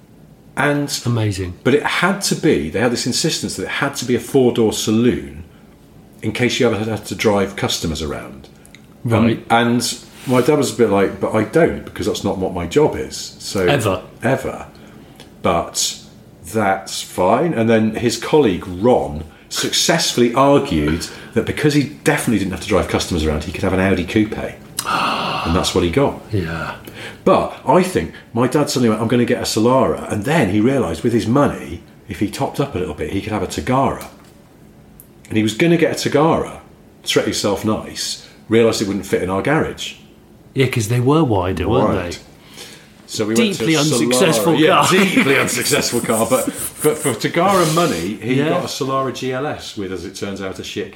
And amazing. But it had to be. They had this insistence that it had to be a four-door saloon, in case you ever had to drive customers around. Right. Um, and my dad was a bit like, but I don't, because that's not what my job is. So Ever. Ever. But that's fine. And then his colleague, Ron, successfully argued that because he definitely didn't have to drive customers around, he could have an Audi coupe. And that's what he got. Yeah. But I think my dad suddenly went, I'm going to get a Solara. And then he realised with his money, if he topped up a little bit, he could have a Tagara. And he was going to get a Tagara, treat himself nice, realised it wouldn't fit in our garage. Yeah, because they were wider, weren't Right. they? So we Deeply went to unsuccessful Solara. car. Yeah, deeply unsuccessful car. But, but for Tagara money, he Yeah. got a Solara G L S with, as it turns out, a shit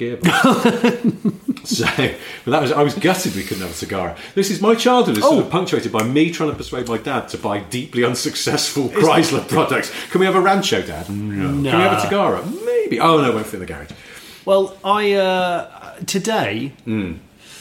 gearbox. So, but that was I was gutted we couldn't have a Tagara. This is my childhood is Oh. sort of punctuated by me trying to persuade my dad to buy deeply unsuccessful Chrysler products. Can we have a Rancho, Dad? No. Can we have a Tagara? Maybe. Oh no, it won't fit in the garage. Well, I uh, today, Mm.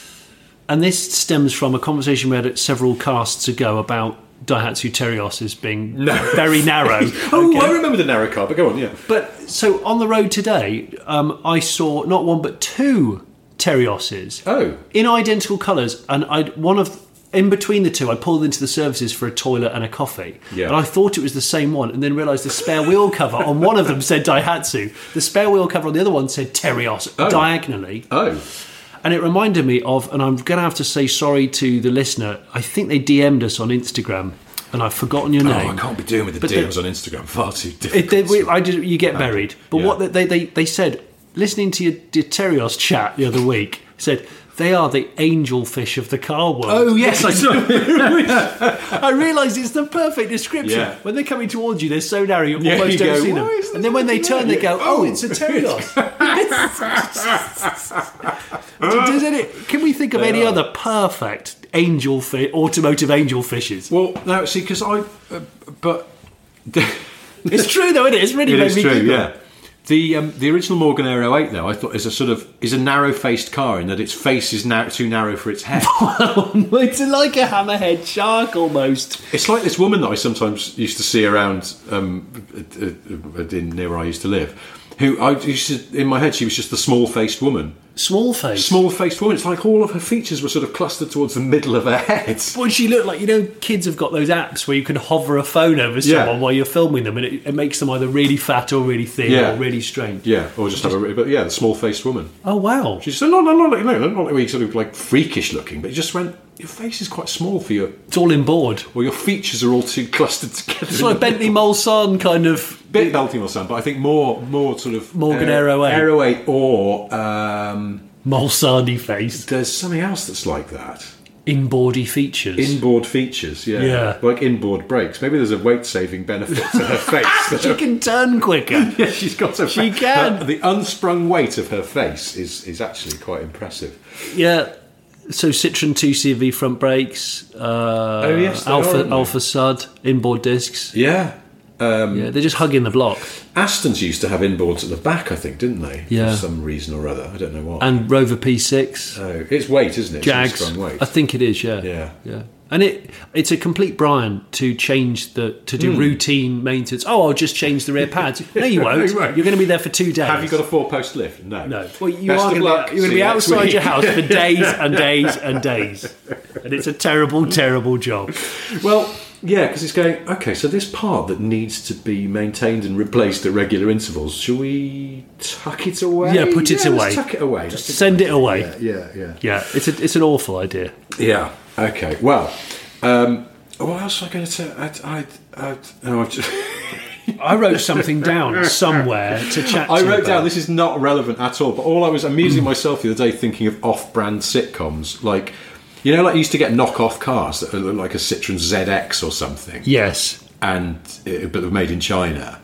and this stems from a conversation we had at several casts ago about Daihatsu Terios being No. very narrow. Oh, Okay. I remember the narrow car, but go on, yeah. But so on the road today, um, I saw not one but two Terioses Oh. in identical colours, and I one of in between the two, I pulled into the services for a toilet and a coffee, Yeah. and I thought it was the same one, and then realised the spare wheel cover on one of them said Daihatsu, the spare wheel cover on the other one said Terios Oh. diagonally. Oh. And it reminded me of, and I'm going to have to say sorry to the listener, I think they D M'd us on Instagram, and I've forgotten your Oh, name. I can't be doing with the But D Ms the- on Instagram. Far too difficult. It, they, we, I just, you get buried. But Yeah. what they, they, they said, listening to your, your Terios chat the other week, said, they are the angelfish of the car world. Oh, yes, I saw I realised it's the perfect description. Yeah. When they're coming towards you, they're so narrow you Yeah, almost you don't go, see them. "Why is And then when they this turn, they go, narrow?" oh, Oh. it's a Terios. Does it, can we think of They any are. other perfect angel fi- automotive angel fishes? Well, no, see, because I... Uh, but... It's true though, isn't it? It's really It made is me true, giggle. yeah. The um, the original Morgan Aero eight, though, I thought is a sort of is a narrow-faced car in that its face is now too narrow for its head. It's like a hammerhead shark almost. It's like this woman that I sometimes used to see around um, uh, uh, in near where I used to live, who I used to, in my head she was just the small-faced woman. Small face. Small-faced woman. It's like all of her features were sort of clustered towards the middle of her head. What she looked like, you know, kids have got those apps where you can hover a phone over Yeah. someone while you're filming them, and it, it makes them either really fat or really thin Yeah. or really strange. Yeah, or just have a... But yeah, the small-faced woman. Oh wow! She said, no, no, no, no, no, not like sort of like freakish looking, but it just went, your face is quite small for your... It's all in board. Well, your features are all too clustered together. It's like Bentley Mulsanne kind of. Bit Baltimore Sun, but I think more more sort of... Morgan uh, Aero eight. Aero eight or... Um, Mulsanne face. there's something else that's like that. Inboardy features. Inboard features, yeah. Yeah. Like inboard brakes. Maybe there's a weight-saving benefit to her face. She can turn quicker. Yeah, she's got a... She can. The, the unsprung weight of her face is, is actually quite impressive. Yeah. So Citroen two C V front brakes. Uh, Oh, yes, they are, Alpha aren't they? Alpha Sud inboard discs. Yeah. Um, Yeah, they're just hugging the block. Astons used to have inboards at the back, I think, didn't they? Yeah. For some reason or other. I don't know what. And Rover P six. Oh, it's weight, isn't it? It's Jags. unsprung weight. I think it is, yeah. Yeah. Yeah. And it it's a complete Brian to change the to do routine maintenance. Oh, I'll just change the rear pads. No, you won't. You won't. You're going to be there for two days. Have you got a four-post lift? No. No. Well, you Best are of going luck. to be, you're going to See be you next outside week. your house for days and days and days, and it's a terrible, terrible job. Well, yeah, because it's going, okay, so this part that needs to be maintained and replaced at regular intervals, shall we tuck it away? Yeah, put it Yeah, away. let's tuck it away. Just That's a send good it away. idea. Yeah, yeah, Yeah, it's a, it's an awful idea. yeah. Yeah, okay. Well, um, what else was I going to say? I, I, I, oh, I've just... I wrote something down somewhere to chat to I you wrote about. down, this is not relevant at all, but all I was amusing myself the other day thinking of off-brand sitcoms, like, you know, like you used to get knockoff cars that look like a Citroen Z X or something, Yes. and uh, but they're made in China.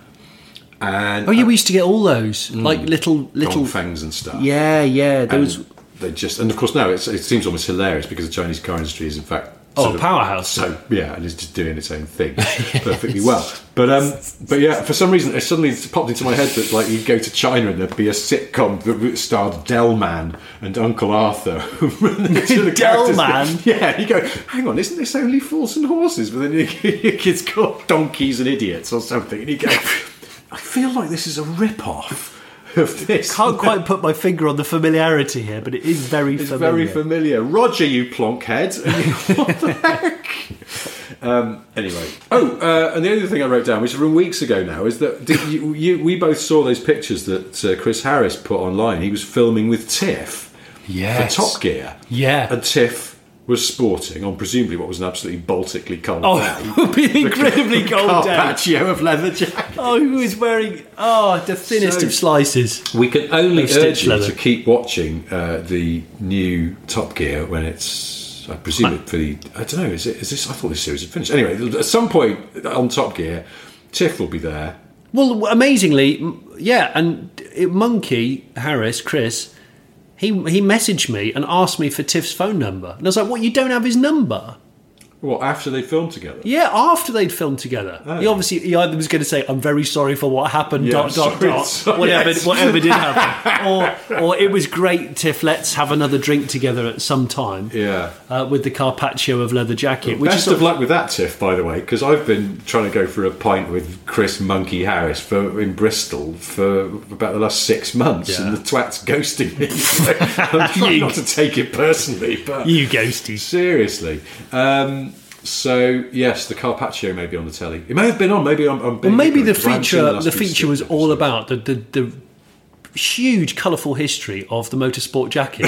And Oh yeah, we used to get all those like little little. Dongfengs and stuff. Yeah, yeah. There And was they just, and of course now it's, it seems almost hilarious because the Chinese car industry is in fact Oh, sort of- powerhouse. So yeah, and it's just doing its own thing perfectly well. But um, but yeah, for some reason it suddenly popped into my head that like you'd go to China and there'd be a sitcom that starred Delman and Uncle Arthur. Delman? Yeah, you go, hang on, isn't this only Fools and Horses? But then your kids called Donkeys and Idiots or something, and you go, I feel like this is a rip-off of this. Can't quite put my finger on the familiarity here, but it is very It's familiar. very familiar. Roger, you plonkhead. And you, what the heck? Um, anyway. Oh, uh, and the other thing I wrote down, which is from weeks ago now, is that did you, you, we both saw those pictures that uh, Chris Harris put online. He was filming with Tiff Yes. for Top Gear. Yeah. And Tiff was sporting on presumably what was an absolutely Baltically cold Oh, day. it would be an incredibly cold day. Carpaccio of leather jacket. Oh, he was wearing, oh, the thinnest So- of slices. We can only Of urge stitch you leather. to keep watching uh, the new Top Gear when it's, I presume it for the, I don't know, is it? Is this? I thought this series had finished. Anyway, at some point on Top Gear, Tiff will be there. Well, amazingly, m- yeah, and it, Monkey, Harris, Chris, he he messaged me and asked me for Tiff's phone number. And I was like, what, you don't have his number? Well, after they filmed together. Yeah, after they'd filmed together. Oh. He obviously, he either was going to say, I'm very sorry for what happened, Yeah, dot, dot, sorry, dot, sorry, whatever, yes. whatever did happen. or, or it was great, Tiff, let's have another drink together at some time. Yeah. Uh, with the Carpaccio of leather jacket. Which Best is sort of luck with that, Tiff, by the way, because I've been trying to go for a pint with Chris Monkey Harris for in Bristol for about the last six months, Yeah. and the twat's ghosting me. So I'm trying You- not to take it personally, but You ghosties. seriously. Um, so yes, the Carpaccio may be on the telly. It may have been on. Maybe I'm. I'm Well, maybe the ignorant, 'cause I haven't seen feature last the few feature was snippets. all about the, the, the huge, colourful history of the motorsport jacket.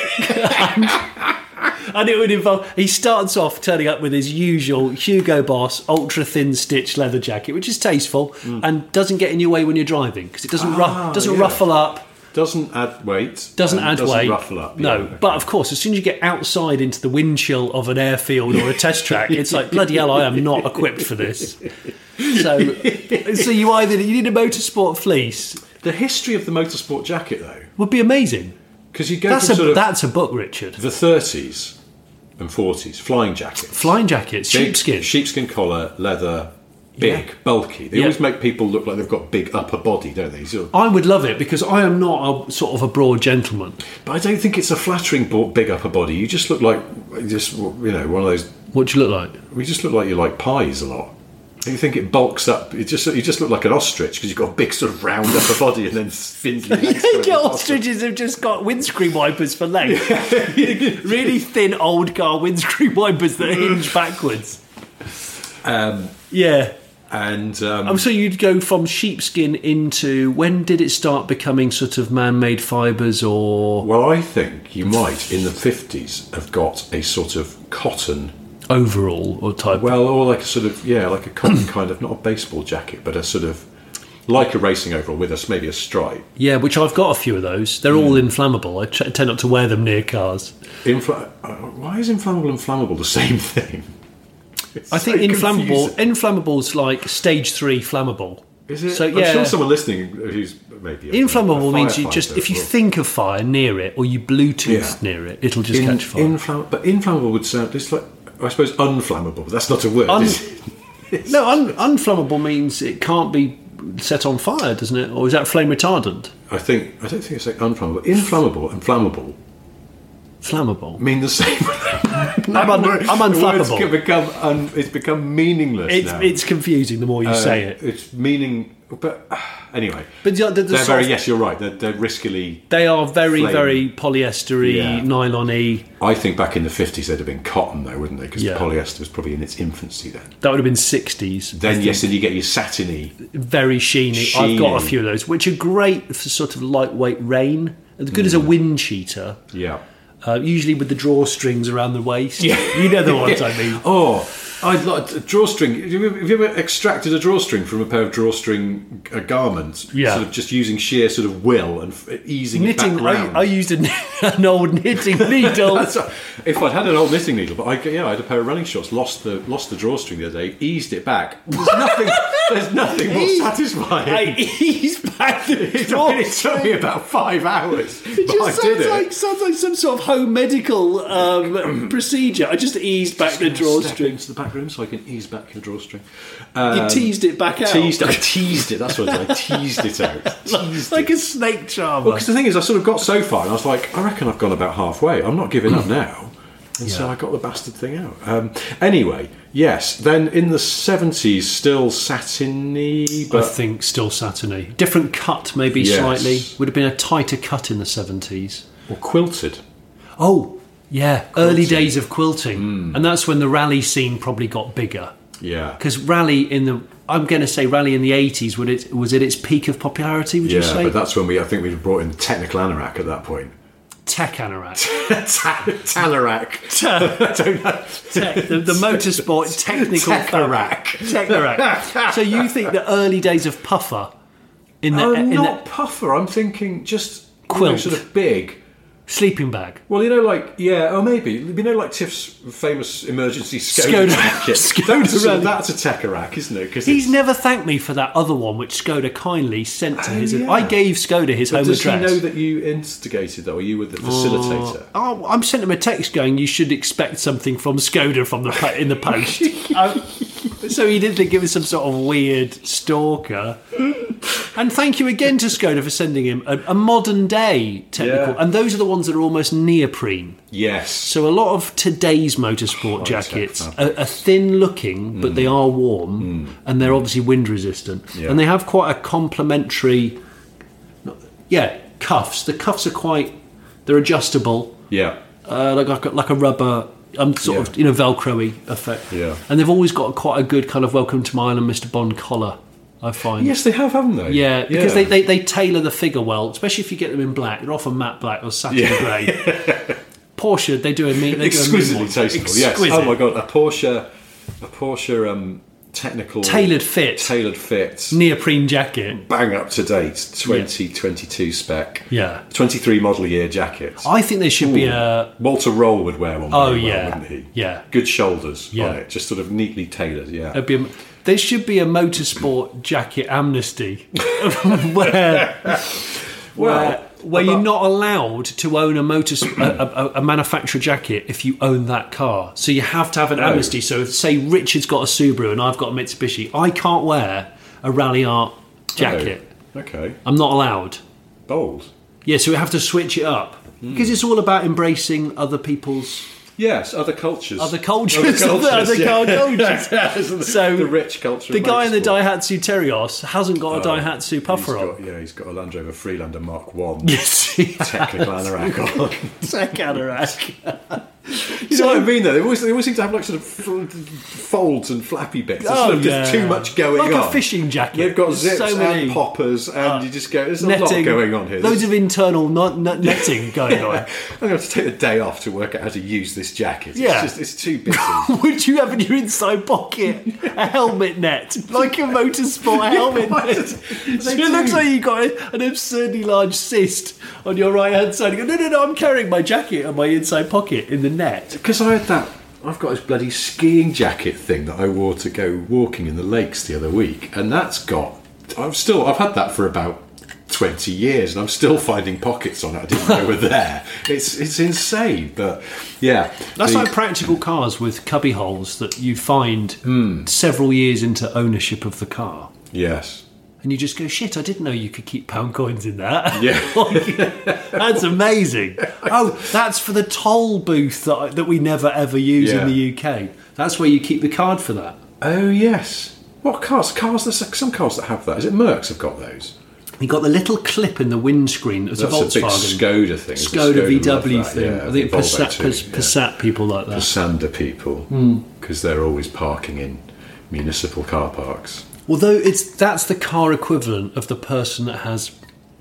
and, and it would involve... He starts off turning up with his usual Hugo Boss ultra-thin stitch leather jacket, which is tasteful and doesn't get in your way when you're driving because it doesn't, Ah, ru- doesn't yeah. ruffle up. Doesn't add weight. Doesn't and add doesn't weight. ruffle up. No, yeah, okay. but of course, as soon as you get outside into the wind chill of an airfield or a test track, it's like, bloody hell, I am not equipped for this. So, so you either you need a motorsport fleece. The history of the motorsport jacket, though, Would be amazing. because you go That's from a sort of that's a book, Richard. the thirties and forties, flying jackets, Flying jackets, Big sheepskin. sheepskin collar, leather, big, Yeah. bulky. They Yeah. always make people look like they've got big upper body, don't they? Sort of- I would love it because I am not a sort of a broad gentleman. but I don't think it's a flattering bo- big upper body. You just look like just you know one of those. What do you look like? We just look like you like pies a lot. You think it bulks up? You just you just look like an ostrich because you've got a big sort of round upper body and then spindly legs. You going think at the bottom. ostriches have just got windscreen wipers for legs? Really thin old car windscreen wipers that hinge backwards. Um, Yeah. and um, Um, so you'd go from sheepskin into when did it start becoming sort of man-made fibres or well, I think you might in the fifties have got a sort of cotton. overall or type? Well, or like a sort of yeah, like a cotton kind of not a baseball jacket, but a sort of like a racing overall with us maybe a stripe. Yeah, which I've got a few of those. They're all inflammable. I t- tend not to wear them near cars. Infl- uh, why is inflammable and flammable the same thing? It's I think so inflammable. confusing. Inflammable's like stage three flammable. Is it? So I'm yeah, sure someone listening who's maybe a- inflammable a means you firefighter just if you or- think of fire near it or you Bluetooth Yeah. near it, it'll just in, catch fire. inflamm- but inflammable would sound it's like I suppose unflammable, but that's not a word. Un- is it? no, un- unflammable means it can't be set on fire, doesn't it? Or is that flame retardant? I think I don't think it's like unflammable. Inflammable and flammable Flammable. mean the same. I'm, un- Word- I'm the words unflammable. can become un- it's become meaningless It's, now. it's confusing the more you Uh, say it. It's meaning, but uh, anyway. But the, the, the They're sort very of- yes, you're right. They're, they're riskily. they are very, flame. very polyestery, Yeah. nylon-y. I think back in the fifties they'd have been cotton though, wouldn't they? Because Yeah. polyester was probably in its infancy then. That would have been sixties. Then yes, then you get your satiny. Very sheeny. I've got a Sheeny. few of those, which are great for sort of lightweight rain. As good as a wind cheater. Yeah. Uh, usually with the drawstrings around the waist. You know the ones I mean. Oh, I'd like a drawstring. Have you, ever, have you ever extracted a drawstring from a pair of drawstring uh, garments? Yeah. Sort of just using sheer sort of will and f- easing Knitting. it back round. I, I used an, an old knitting needle. That's a, if I'd had an old knitting needle, but I, yeah, I had a pair of running shorts. Lost the lost the drawstring the other day. Eased it back. There's nothing. There's nothing more satisfying. I eased back the It drawstring. took me about five hours. It but just I did sounds it. like sounds like some sort of home medical um, procedure. I just eased back the Step drawstring. into the back room so I can ease back the drawstring. You Um, teased it back out. teased. I teased it. That's what it is. I teased it out. Teased like it. a snake charmer. Because the thing is, I sort of got so far, and I was like, I reckon I've gone about halfway. I'm not giving up now. And so Yeah. I got the bastard thing out. Um, anyway, yes. Then in the seventies, still satiny, I but think still satiny. Different cut, maybe Yes. slightly. Would have been a tighter cut in the seventies. or quilted. Oh, yeah. Early days of quilting. And that's when the rally scene probably got bigger. Yeah. Because rally in the... I'm going to say rally in the eighties, would it, was it its peak of popularity, would you Yeah, say? but that's when we, I think we brought in the technical anorak at that point. Tech anorak. Talarak. Tech, the, the motorsport technical Technorak. Technorak. So you think the early days of puffer in the, Oh, in not the puffer. I'm thinking just you know, Quilt. sort of big. sleeping bag? Well, you know, like yeah, or maybe you know, like Tiff's famous emergency Skoda, Skoda- jacket. Skoda that's, rally. that's a Techerack, isn't it? Because He's never thanked me for that other one, which Skoda kindly sent to Oh, his. yeah. I gave Skoda his home does address. he know that you instigated that, or you were the facilitator? Oh, I'm sent him a text going, you should expect something from Skoda from the po- in the post. Um, so he didn't think it was some sort of weird stalker. And thank you again to Skoda for sending him a, a modern day technical. Yeah. And those are the ones that are almost neoprene. Yes. So a lot of today's motorsport High-tech jackets fabric. are, are thin looking, but they are warm and they're obviously wind resistant. Yeah. And they have quite a complementary, yeah, cuffs. The cuffs are quite, they're adjustable, Yeah. uh, like, like, a, like a rubber, um, sort Yeah. of, you know, Velcro-y effect. Yeah. And they've always got quite a good kind of Welcome to My Island, Mister Bond collar, I find. Yes, they have, haven't they? Yeah, because They, they, they tailor the figure well, especially if you get them in black. They're often matte black or satin Yeah. grey. Porsche, they do a meat. They exquisitely do a meat tasteful. Yes. Exquisite. Oh my god, a Porsche, a Porsche um, technical Tailored fit. tailored fit, Neoprene jacket. bang up to date, twenty twenty-two spec. Yeah. twenty-three model year jacket. I think there should be a. Walter Roll would wear one. Oh, very well, yeah. wouldn't he? Yeah. Good shoulders Yeah. on it, just sort of neatly tailored. Yeah. a be a- there should be a motorsport jacket amnesty where, where, where you're about- not allowed to own a motor a, a, a manufacturer jacket if you own that car. So you have to have an Oh. amnesty. So if, say Richard's got a Subaru and I've got a Mitsubishi, I can't wear a Rally Art jacket. Oh, okay. I'm not allowed. Bold. Yeah, so we have to switch it up Hmm. because it's all about embracing other people's Yes, other cultures. other cultures, other, other yeah. car cultures. So the rich culture. The of guy in the motorsport. Daihatsu Terios hasn't got a Daihatsu puffer He's on. got, yeah, he's got a Land Rover Freelander Mark One. Yes, he Technical anorak on. Tech anorak. You know what I mean, though? They always, they always seem to have like sort of f- folds and flappy bits. There's Oh, sort of just yeah. too much going Like on. a fishing jacket. They've got There's zips so many- and poppers, and Uh, you just go. There's a netting, lot going on here. Loads There's- of internal not, not netting going on. I'm going to have to take the day off to work out how to use this jacket. It's Yeah. just it's too busy. Would you have in your inside pocket a helmet net, like a motorsport helmet Why net? does- So they it looks do. like you got a- an absurdly large cyst on your right hand side. You go, no, no, no, I'm carrying my jacket on my inside pocket in the net. Because I had that. I've got this bloody skiing jacket thing that I wore to go walking in the lakes the other week, and that's got. I've still. I've had that for about twenty years, and I'm still finding pockets on it I didn't know were there. It's it's insane, but yeah, That's the- like practical cars with cubby holes that you find several years into ownership of the car. yes. And you just go, shit, I didn't know you could keep pound coins in that. Yeah. Like, that's amazing. Oh, that's for the toll booth that, I- that we never ever use Yeah. in the U K. That's where you keep the card for that. Oh yes. What cars? Cars. There's some cars that have that. Is it Mercs have got those? You got the little clip in the windscreen. It's That's a a big Volkswagen. Skoda thing. It's a Skoda V W love that, thing. yeah. I think Volvo Passat, too, Pass- yeah. Passat people like that. Pasanda people, because they're always parking in municipal car parks. Although it's that's the car equivalent of the person that has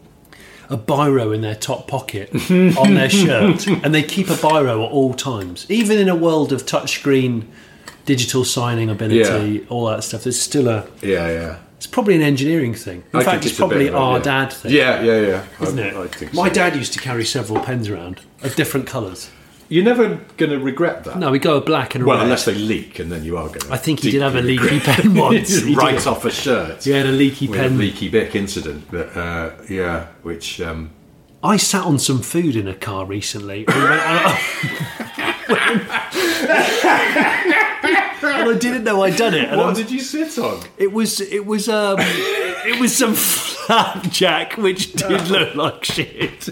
a biro in their top pocket on their shirt, and they keep a biro at all times. Even in a world of touchscreen digital signing ability, Yeah. all that stuff. There's still a. Yeah, yeah. It's probably an engineering thing. In I fact, think it's it's a bit probably of a- our yeah. dad thing. Yeah, yeah, yeah. Isn't I, it? I think My so. dad used to carry several pens around of different colours. You're never going to regret that. No, we go a black and a Well, red. unless they leak, and then you are going to. I think he did have a leaky pen once. Just He right did. off a shirt. He had a leaky with pen. a leaky Bic incident. But uh, yeah, which. Um, I sat on some food in a car recently. We went on- and I didn't know I'd done it. And I what was- did you sit on? It was it was um it was some flapjack which did look like shit.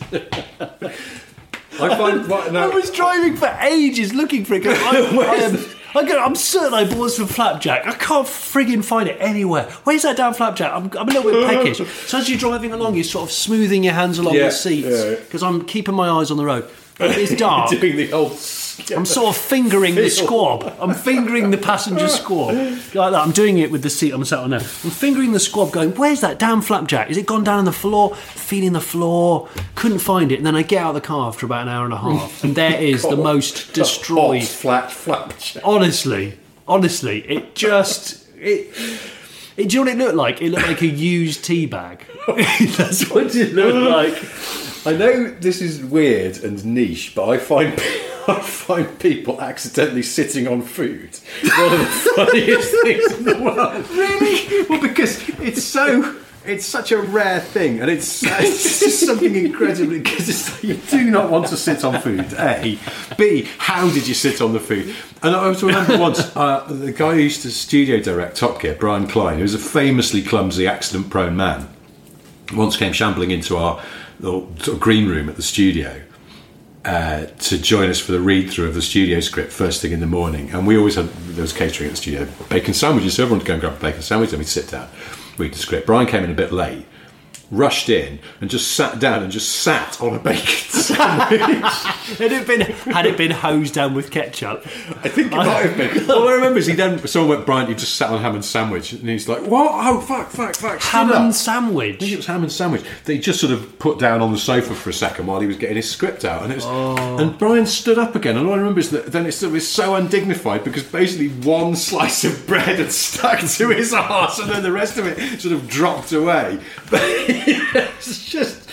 I find. What, no, I was driving for ages looking for it. 'Cause I, I am, I go, I'm certain I bought some flapjack. I can't frigging find it anywhere. Where's that damn flapjack? I'm, I'm a little bit peckish. So as you're driving along, you're sort of smoothing your hands along Yeah, the seats yeah. because I'm keeping my eyes on the road. It's dark. doing the old. I'm sort of fingering the squab. I'm fingering the passenger squab. Like that. I'm doing it with the seat I'm sat on now. I'm fingering the squab going, where's that damn flapjack? Is it gone down on the floor? Feeling the floor. Couldn't find it. And then I get out of the car after about an hour and a half. And there is the most destroyed. Hot, flat flapjack. Honestly. Honestly. It just... It, it, do you know what it looked like? It looked like a used tea bag. That's what it looked like. I know this is weird and niche, but I find I find people accidentally sitting on food one of the funniest things in the world. Really? Well, because it's so it's such a rare thing, and it's, it's just something incredibly. Because it's like, you do not want to sit on food. A, B. How did you sit on the food? And I also remember once uh, the guy who used to studio direct Top Gear, Brian Klein, who was a famously clumsy, accident-prone man, once came shambling into our little sort of green room at the studio uh, to join us for the read-through of the studio script first thing in the morning. And we always had, there was catering at the studio, bacon sandwiches, so everyone would go and grab a bacon sandwich and we'd sit down, read the script. Brian came in a bit late, rushed in and just sat down and just sat on a bacon sandwich. Had it been had it been hosed down with ketchup? I think it might have been. All I remember is he then, someone went, Brian, you just sat on a ham and sandwich. And he's like, what? Oh, fuck, fuck, fuck. Ham stood and up. sandwich? I think it was ham and sandwich that he just sort of put down on the sofa for a second while he was getting his script out, and it was, Oh. and Brian stood up again. And all I remember is that then it sort of was so undignified because basically one slice of bread had stuck to his arse, and then the rest of it sort of dropped away. But it's just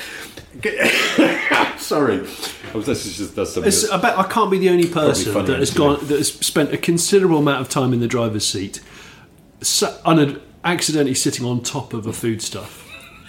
sorry. I was, this is just that's something. It's, that's- I bet I can't be the only person funny, that has actually. gone that has spent a considerable amount of time in the driver's seat, sa- un- accidentally sitting on top of a foodstuff.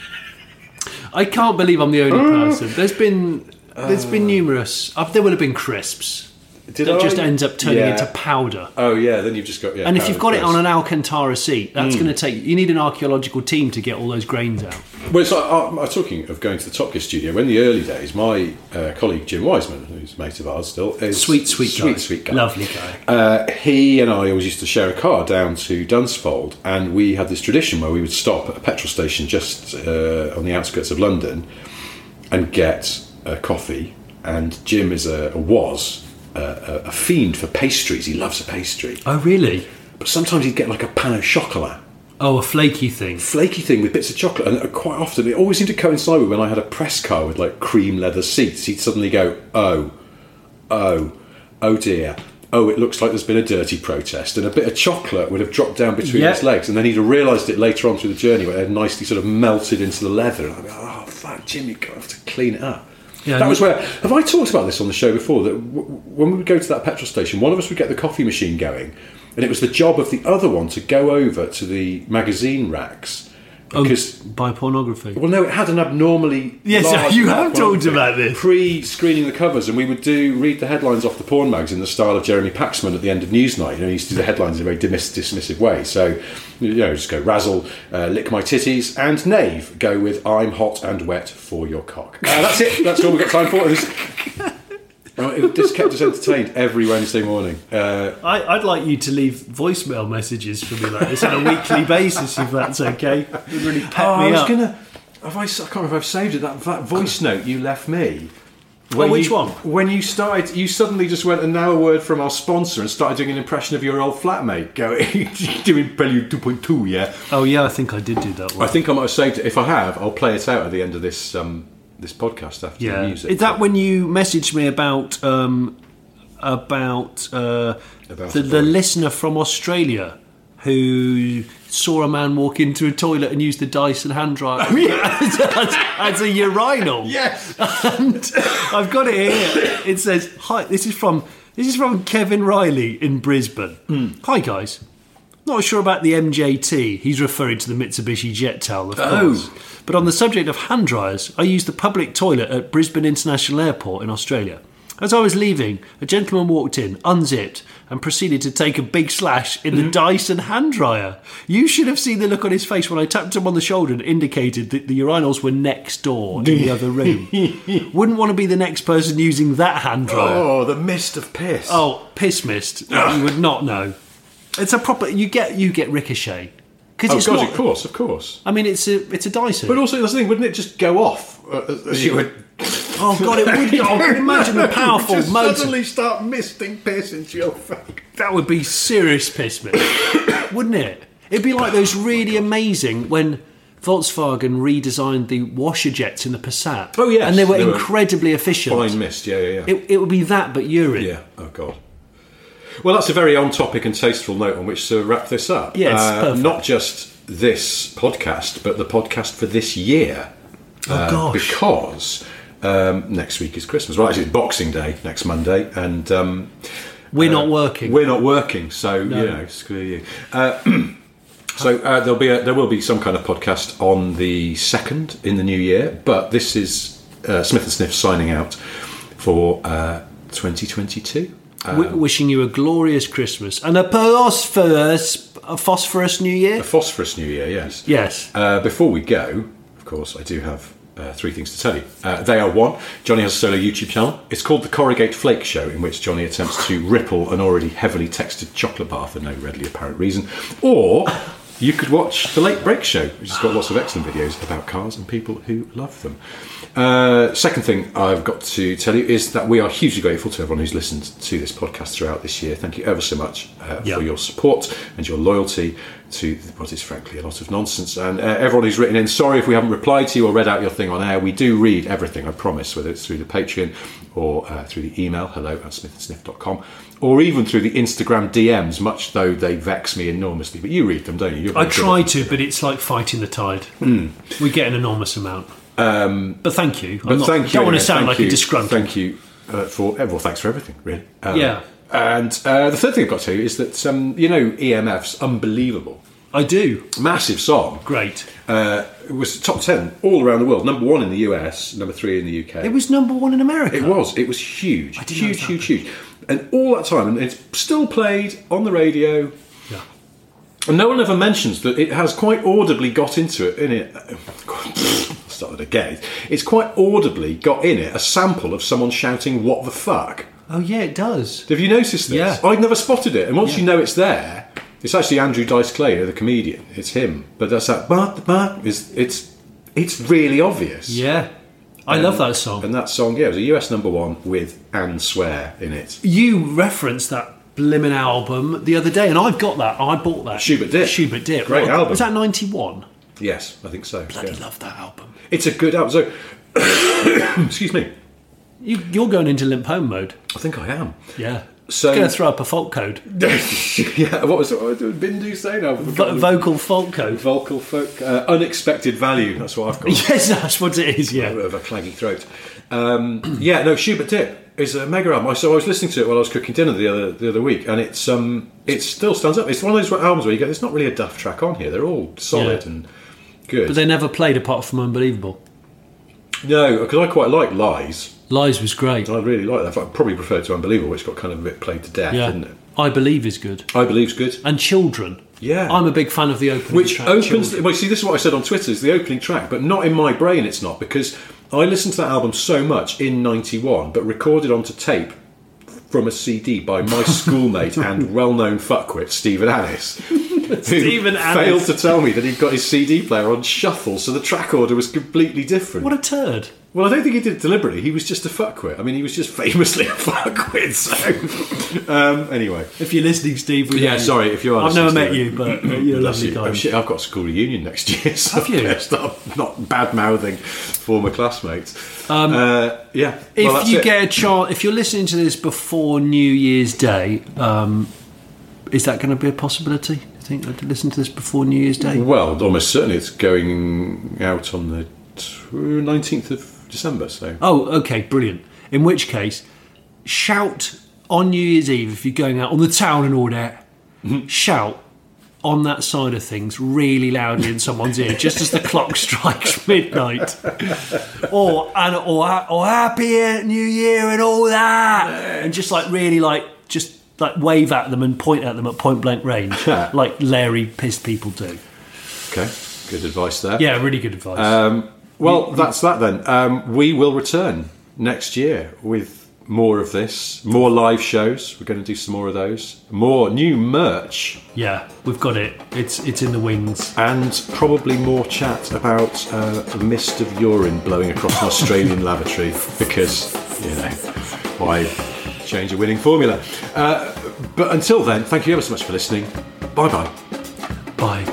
I can't believe I'm the only person. There's been there's been numerous. Uh, there will have been crisps. Did that I? just ends up turning Yeah. into powder. Oh yeah, then you've just got yeah. And if you've got powdered it on crisps. an Alcantara seat, that's going to take. You need an archaeological team to get all those grains out. Well, it's like, I, I was talking of going to the Top Gear studio. When in the early days, my uh, colleague Jim Wiseman, who's a mate of ours still, is Sweet, sweet guy. sweet, sweet guy, Lovely guy. Uh, he and I always used to share a car down to Dunsfold, and we had this tradition where we would stop at a petrol station just uh, on the outskirts of London and get a coffee. And Jim is a, a was a, a fiend for pastries. He loves a pastry, Oh really? but sometimes he'd get like a pan au chocolat. Oh, a flaky thing. Flaky thing with bits of chocolate, and quite often it always seemed to coincide with when I had a press car with like cream leather seats. He'd suddenly go, oh, oh, oh dear, oh, it looks like there's been a dirty protest, and a bit of chocolate would have dropped down between Yeah. his legs, and then he'd have realised it later on through the journey where it had nicely sort of melted into the leather, and I'd be like, oh fuck, Jim, you're going to have to clean it up. Yeah, that and was you- where, have I talked about this on the show before, that w- when we would go to that petrol station, one of us would get the coffee machine going, and it was the job of the other one to go over to the magazine racks, because Oh, by pornography. well, no, it had an abnormally. Yes, large you amount have of talked pornography. about this. Pre-screening the covers, and we would do read the headlines off the porn mags in the style of Jeremy Paxman at the end of Newsnight. You know, he used to do the headlines in a very dismiss- dismissive way. So, you know, just go Razzle, uh, lick my titties, and Knave go with I'm hot and wet for your cock. Uh, that's it. That's all we've got time for. It, was, uh, it just kept us entertained every Wednesday morning. Uh, I, I'd like you to leave voicemail messages for me like this on a weekly basis, if that's okay. It would really pep oh, I me was up. gonna. Have I? I can't remember if I've saved it. That, that voice note you left me. Oh, which you, one? When you started, you suddenly just went, and now a word from our sponsor, and started doing an impression of your old flatmate, going, doing Prelude two point two, yeah? Oh, yeah, I think I did do that one. I think I might have saved it. If I have, I'll play it out at the end of this um, this podcast after the Yeah. music. Is that when you messaged me about um, about, uh, About the, a the boy. listener from Australia who saw a man walk into a toilet and use the Dyson hand dryer as, as, as a urinal. Yes. And I've got it here. It says, "Hi, this is from this is from Kevin Riley in Brisbane. Mm. Hi guys, not sure about the M J T." He's referring to the Mitsubishi Jet Towel, of Oh. course. But on the subject of hand dryers, I used the public toilet at Brisbane International Airport in Australia. As I was leaving, a gentleman walked in, unzipped, and proceeded to take a big slash in the Dyson hand dryer. You should have seen the look on his face when I tapped him on the shoulder and indicated that the urinals were next door in the other room. Wouldn't want to be the next person using that hand dryer. Oh, the mist of piss. Oh, piss mist. You would not know. It's a proper. You get you get ricochet because Oh, it's God, not. of course, of course. I mean, it's a it's a Dyson. But also, that's the thing, wouldn't it just go off uh, as you would? Oh God, it would. Oh, imagine the powerful just motor. suddenly start misting piss into your face. That would be serious piss mist, wouldn't it? It'd be like those really amazing when Volkswagen redesigned the washer jets in the Passat. Oh, yes, and they were they were incredibly efficient. Fine mist, yeah, yeah, yeah. It, it would be that, but urine. Yeah, oh God. Well, that's a very on-topic and tasteful note on which to wrap this up. Yeah, it's uh, perfect. Not just this podcast, but the podcast for this year. Oh Uh, gosh. Because um, next week is Christmas. Well, actually, it's Boxing Day next Monday, and um, We're not working. we're not working, so you know, screw you. Uh, so uh, there'll be a, there will be some kind of podcast on the second in the new year, but this is uh, Smith and Sniff signing out for uh, twenty twenty-two. W- wishing you a glorious Christmas and a phosphorus, a phosphorus New Year. A phosphorus New Year, yes. Yes. Uh, before we go, of course, I do have uh, three things to tell you. Uh, they are one, Johnny has a solo YouTube channel. It's called The Corrugate Flake Show, in which Johnny attempts to ripple an already heavily textured chocolate bar for no readily apparent reason. Or you could watch The Late Break Show, which has got lots of excellent videos about cars and people who love them. Uh, second thing I've got to tell you is that we are hugely grateful to everyone who's listened to this podcast throughout this year. Thank you ever so much uh, Yeah. for your support and your loyalty to what is frankly a lot of nonsense. And uh, everyone who's written in, sorry if we haven't replied to you or read out your thing on air. We do read everything, I promise, whether it's through the Patreon or uh, through the email, hello at smith and sniff dot com, or even through the Instagram D Ms, much though they vex me enormously. But you read them, don't you? You're I very good try at to, but it's like fighting the tide. Hmm. We get an enormous amount. Um, but thank you. I'm But not, thank you. don't want anyway. to sound Thank like you. a disgruntled. Thank you uh, for well, thanks for everything, really. Um, Yeah. And uh, the third thing I've got to tell you is that um, you know E M F's Unbelievable, I do. massive song. Great. Uh, it was top ten all around the world. Number one in the U S, number three in the U K. It was number one in America. It was. It was huge. didn't know Huge, that. huge, huge. And all that time, and it's still played on the radio. Yeah. And no one ever mentions that it has quite audibly got into it in it. Started again. It's quite audibly got in it a sample of someone shouting "What the fuck." Oh yeah, it does. Have you noticed this? Yeah. I'd never spotted it, and once Yeah. you know it's there, it's actually Andrew Dice Clay, the comedian. It's him, but that's that. But but is it's it's really obvious. Yeah. I love that song. And that song, yeah, it was a U S number one with "And Swear" in it. You referenced that blimmin' album the other day, and I've got that. I bought that. Schubert Dip. Schubert Dip. Great album. Was that ninety-one? Yes, I think so. Bloody yeah. love that album. It's a good album. So, excuse me. You, you're going into limp home mode. I think I am. Yeah. So- going to throw up a fault code. yeah, what was it? What did Bindu say now? Vo- vocal fault code. Vocal folk. Uh, unexpected value. That's what I've got. Yes, that's what it is. Yeah. Of a claggy throat. Um, yeah, no, Schubert Dip is a mega album. So I was listening to it while I was cooking dinner the other the other week, and it's um, it still stands up. It's one of those albums where you go, there's not really a duff track on here. They're all solid Yeah. and good. But they never played apart from Unbelievable. No, because I quite like Lies. Lies was great. I really like that. I probably prefer to Unbelievable, which got kind of a bit played to death, Yeah. didn't it? I Believe is good. I Believe's good. And Children. Yeah. I'm a big fan of the opening Which track, opens. Children. Well, see, this is what I said on Twitter. Is the opening track, but not in my brain. It's not, because I listened to that album so much in ninety-one, but recorded onto tape from a C D by my schoolmate and well-known fuckwit Stephen Annis. who Stephen failed Amis. to tell me that he'd got his C D player on shuffle, so the track order was completely different. What a turd. Well, I don't think he did it deliberately. He was just a fuckwit. I mean, he was just famously a fuckwit. So, um, anyway. If you're listening, Steve, we Yeah, love you. sorry, if you are I've never listening, met Steve. you, but uh, you're a Bless lovely you. guy. Oh, shit, I've got a school reunion next year. So Have you? I best not, not bad-mouthing former classmates. Um, uh, yeah. If well, that's you it. get a chance, if you're listening to this before New Year's Day, um, is that going to be a possibility? You think to listen to this before New Year's Day? Well, almost certainly it's going out on the nineteenth of December. So. Oh, okay, brilliant. In which case, shout on New Year's Eve if you're going out on the town and all that. Mm-hmm. Shout on that side of things really loudly in someone's ear, just as the clock strikes midnight. Or and or or Happy New Year and all that, and just like really like just like wave at them and point at them at point blank range, like Larry pissed people do. Okay, good advice there. Yeah, really good advice. Um, well, that's that then. Um, we will return next year with more of this, more live shows. We're going to do some more of those, more new merch, yeah, we've got it. It's it's in the wings. and probably more chat about uh, a mist of urine blowing across an Australian lavatory because, you know, why change a winning formula? Uh, but until then, thank you ever so much for listening. Bye-bye. Bye.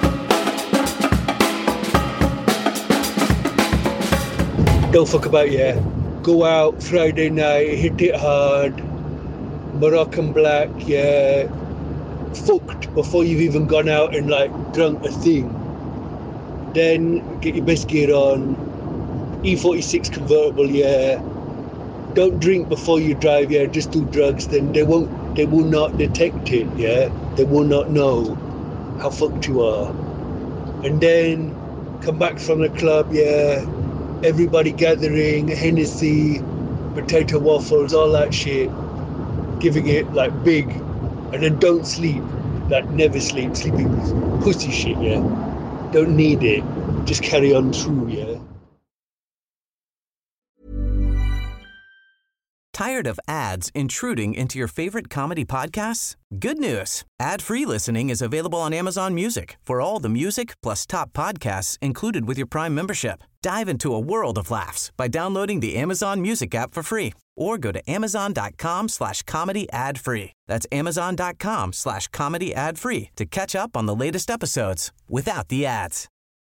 Don't fuck about, yeah. Go out Friday night, hit it hard. Moroccan black, yeah. Fucked before you've even gone out and like drunk a thing. Then get your best gear on. E forty-six convertible, yeah. Don't drink before you drive, yeah. Just do drugs. Then they won't. They will not detect it, yeah. They will not know how fucked you are. And then come back from the club, yeah. Everybody gathering, Hennessy, potato waffles, all that shit. Giving it like big. And then don't sleep. Like never sleep. Sleeping is pussy shit, yeah. Don't need it. Just carry on through, yeah. Tired of ads intruding into your favorite comedy podcasts? Good news. Ad-free listening is available on Amazon Music for all the music plus top podcasts included with your Prime membership. Dive into a world of laughs by downloading the Amazon Music app for free or go to amazon.com slash comedy ad free. That's amazon.com slash comedy ad free to catch up on the latest episodes without the ads.